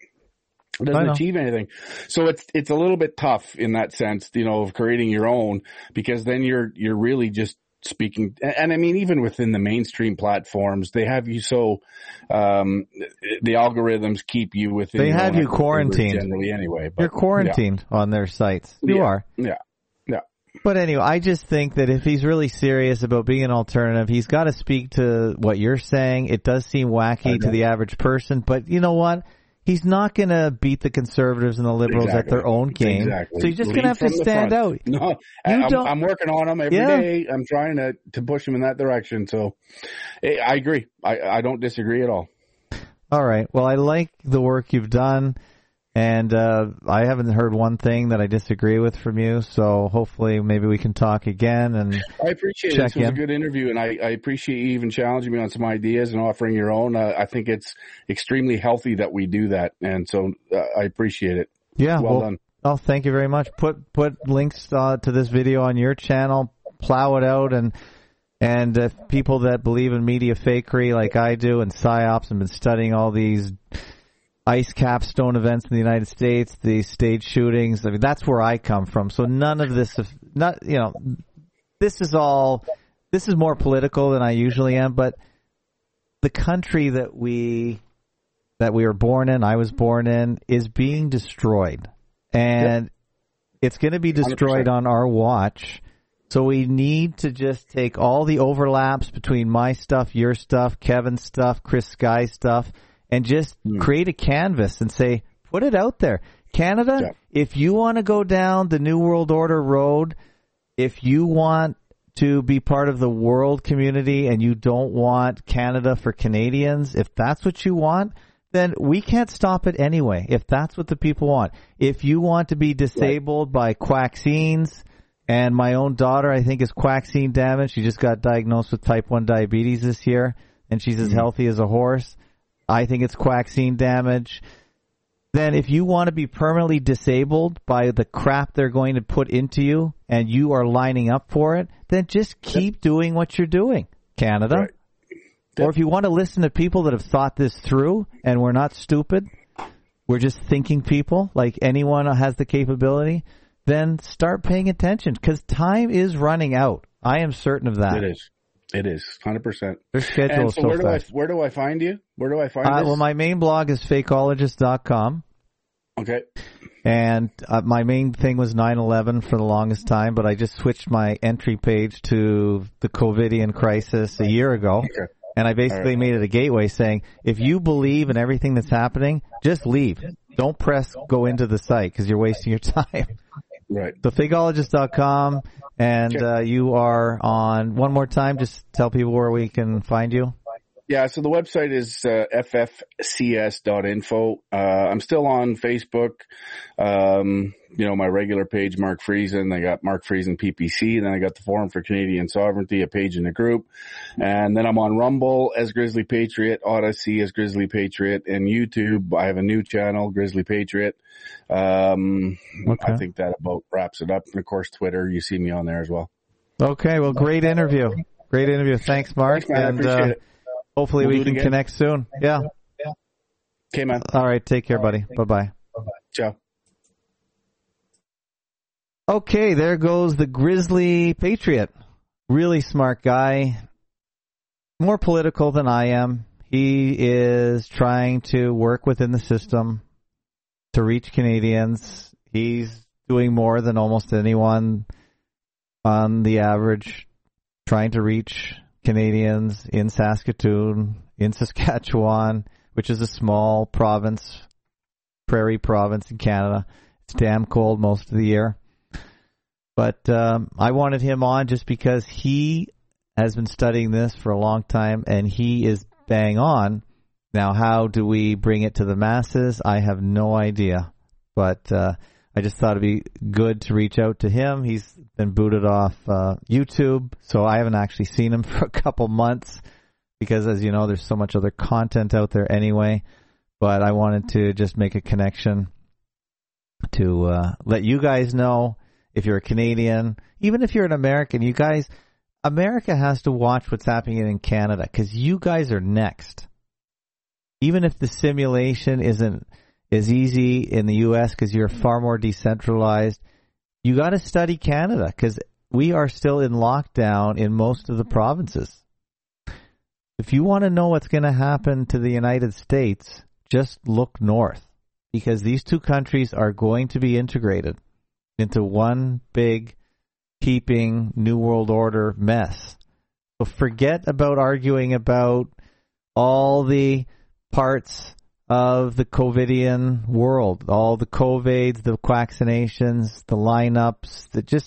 It doesn't achieve anything. So it's, it's a little bit tough in that sense, you know, of creating your own, because then you're, you're really just speaking. And, and I mean, even within the mainstream platforms, they have you so, um, the algorithms keep you within. They have you quarantined generally anyway. But, you're quarantined yeah. on their sites. You yeah. are. Yeah. Yeah. But anyway, I just think that if he's really serious about being an alternative, he's got to speak to what you're saying. It does seem wacky to the average person, but you know what? He's not going to beat the conservatives and the liberals exactly. at their own game. Exactly. So he's just going to have to stand out. No, you I'm, don't, I'm working on him every yeah. day. I'm trying to, to push him in that direction. So I agree. I, I don't disagree at all. All right. Well, I like the work you've done. And uh I haven't heard one thing that I disagree with from you, so hopefully maybe we can talk again. And I appreciate it. This was in. a good interview, and I, I appreciate you even challenging me on some ideas and offering your own. Uh, I think it's extremely healthy that we do that, and so uh, I appreciate it. Yeah, well, well done. Oh, thank you very much. Put put links uh, to this video on your channel. Plow it out, and and uh, people that believe in media fakery like I do and psyops and been studying all these ice capstone events in the United States, the stage shootings. I mean, that's where I come from. So none of this, not, you know, this is all, this is more political than I usually am, but the country that we, that we were born in, I was born in, is being destroyed. And yep. it's going to be destroyed one hundred percent on our watch. So we need to just take all the overlaps between my stuff, your stuff, Kevin's stuff, Chris Sky's stuff, and just mm. create a canvas and say, put it out there. Canada, yeah. if you want to go down the New World Order road, if you want to be part of the world community and you don't want Canada for Canadians, if that's what you want, then we can't stop it anyway, if that's what the people want. If you want to be disabled right. by quaxines, and my own daughter, I think, is quaxine damaged. She just got diagnosed with type one diabetes this year, and she's as mm-hmm. healthy as a horse. I think it's quaxine damage. Then if you want to be permanently disabled by the crap they're going to put into you and you are lining up for it, then just keep yep. doing what you're doing, Canada. Right. Yep. Or if you want to listen to people that have thought this through and we're not stupid, we're just thinking people, like anyone has the capability, then start paying attention because time is running out. I am certain of that. It is. It is one hundred percent. Their schedule and is so, so where do I fast. where do I find you? Where do I find uh, this? Well, my main blog is fakeologist dot com. Okay. And uh, my main thing was nine eleven for the longest time, but I just switched my entry page to the COVIDian crisis a year ago. Okay. And I basically right. made it a gateway saying, if you believe in everything that's happening, just leave. Don't press go into the site because you're wasting your time. Right. So fakeologist dot com. And uh, you are on, one more time, just tell people where we can find you. Yeah, so the website is uh, f f c s dot info. Uh, I'm still on Facebook. Um, you know, my regular page, Mark Friesen. I got Mark Friesen P P C. Then I got the Forum for Canadian Sovereignty, a page in the group. And then I'm on Rumble as Grizzly Patriot, Odyssey as Grizzly Patriot, and YouTube. I have a new channel, Grizzly Patriot. Um, okay. I think that about wraps it up. And of course, Twitter, you see me on there as well. Okay, well, great interview. Great interview. Thanks, Mark. Thanks, man. And, I appreciate uh, it. Hopefully We'll we do it can again. connect soon. Yeah. Okay, man. All right. Take care, buddy. Bye-bye. Ciao. Okay, there goes the Grizzly Patriot. Really smart guy. More political than I am. He is trying to work within the system to reach Canadians. He's doing more than almost anyone on the average, trying to reach Canadians in Saskatoon, in Saskatchewan, which is a small province, prairie province in Canada. It's damn cold most of the year. But um, I wanted him on just because he has been studying this for a long time, and he is bang on. Now, how do we bring it to the masses? I have no idea. But uh, I just thought it'd be good to reach out to him. He's been booted off uh, YouTube, so I haven't actually seen him for a couple months because, as you know, there's so much other content out there anyway. But I wanted to just make a connection to uh, let you guys know, if you're a Canadian, even if you're an American, you guys, America has to watch what's happening in Canada because you guys are next. Even if the simulation isn't as easy in the U S because you're far more decentralized, you got to study Canada because we are still in lockdown in most of the provinces. If you want to know what's going to happen to the United States, just look north because these two countries are going to be integrated into one big, heaping New World Order mess. So forget about arguing about all the parts of the COVIDian world, all the COVIDs, the vaccinations, the lineups, that just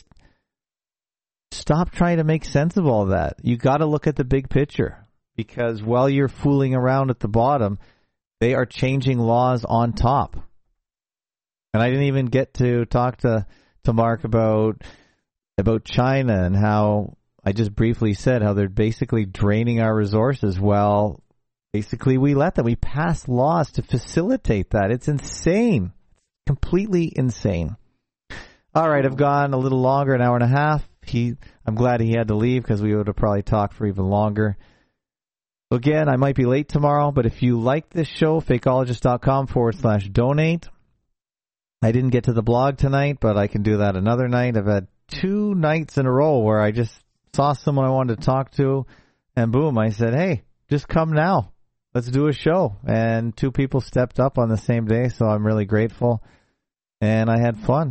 stop trying to make sense of all that. You got to look at the big picture because while you're fooling around at the bottom, they are changing laws on top. And I didn't even get to talk to, to Mark about about China and how I just briefly said how they're basically draining our resources. Well, basically we let them. We passed laws to facilitate that. It's insane. Completely insane. All right, I've gone a little longer, an hour and a half. He, I'm glad he had to leave because we would have probably talked for even longer. Again, I might be late tomorrow, but if you like this show, fakeologist.com forward slash donate. I didn't get to the blog tonight, but I can do that another night. I've had two nights in a row where I just saw someone I wanted to talk to, and boom, I said, hey, just come now. Let's do a show. And two people stepped up on the same day, so I'm really grateful. And I had fun.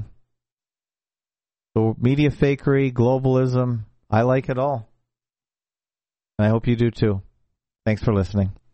So media fakery, globalism, I like it all. And I hope you do too. Thanks for listening.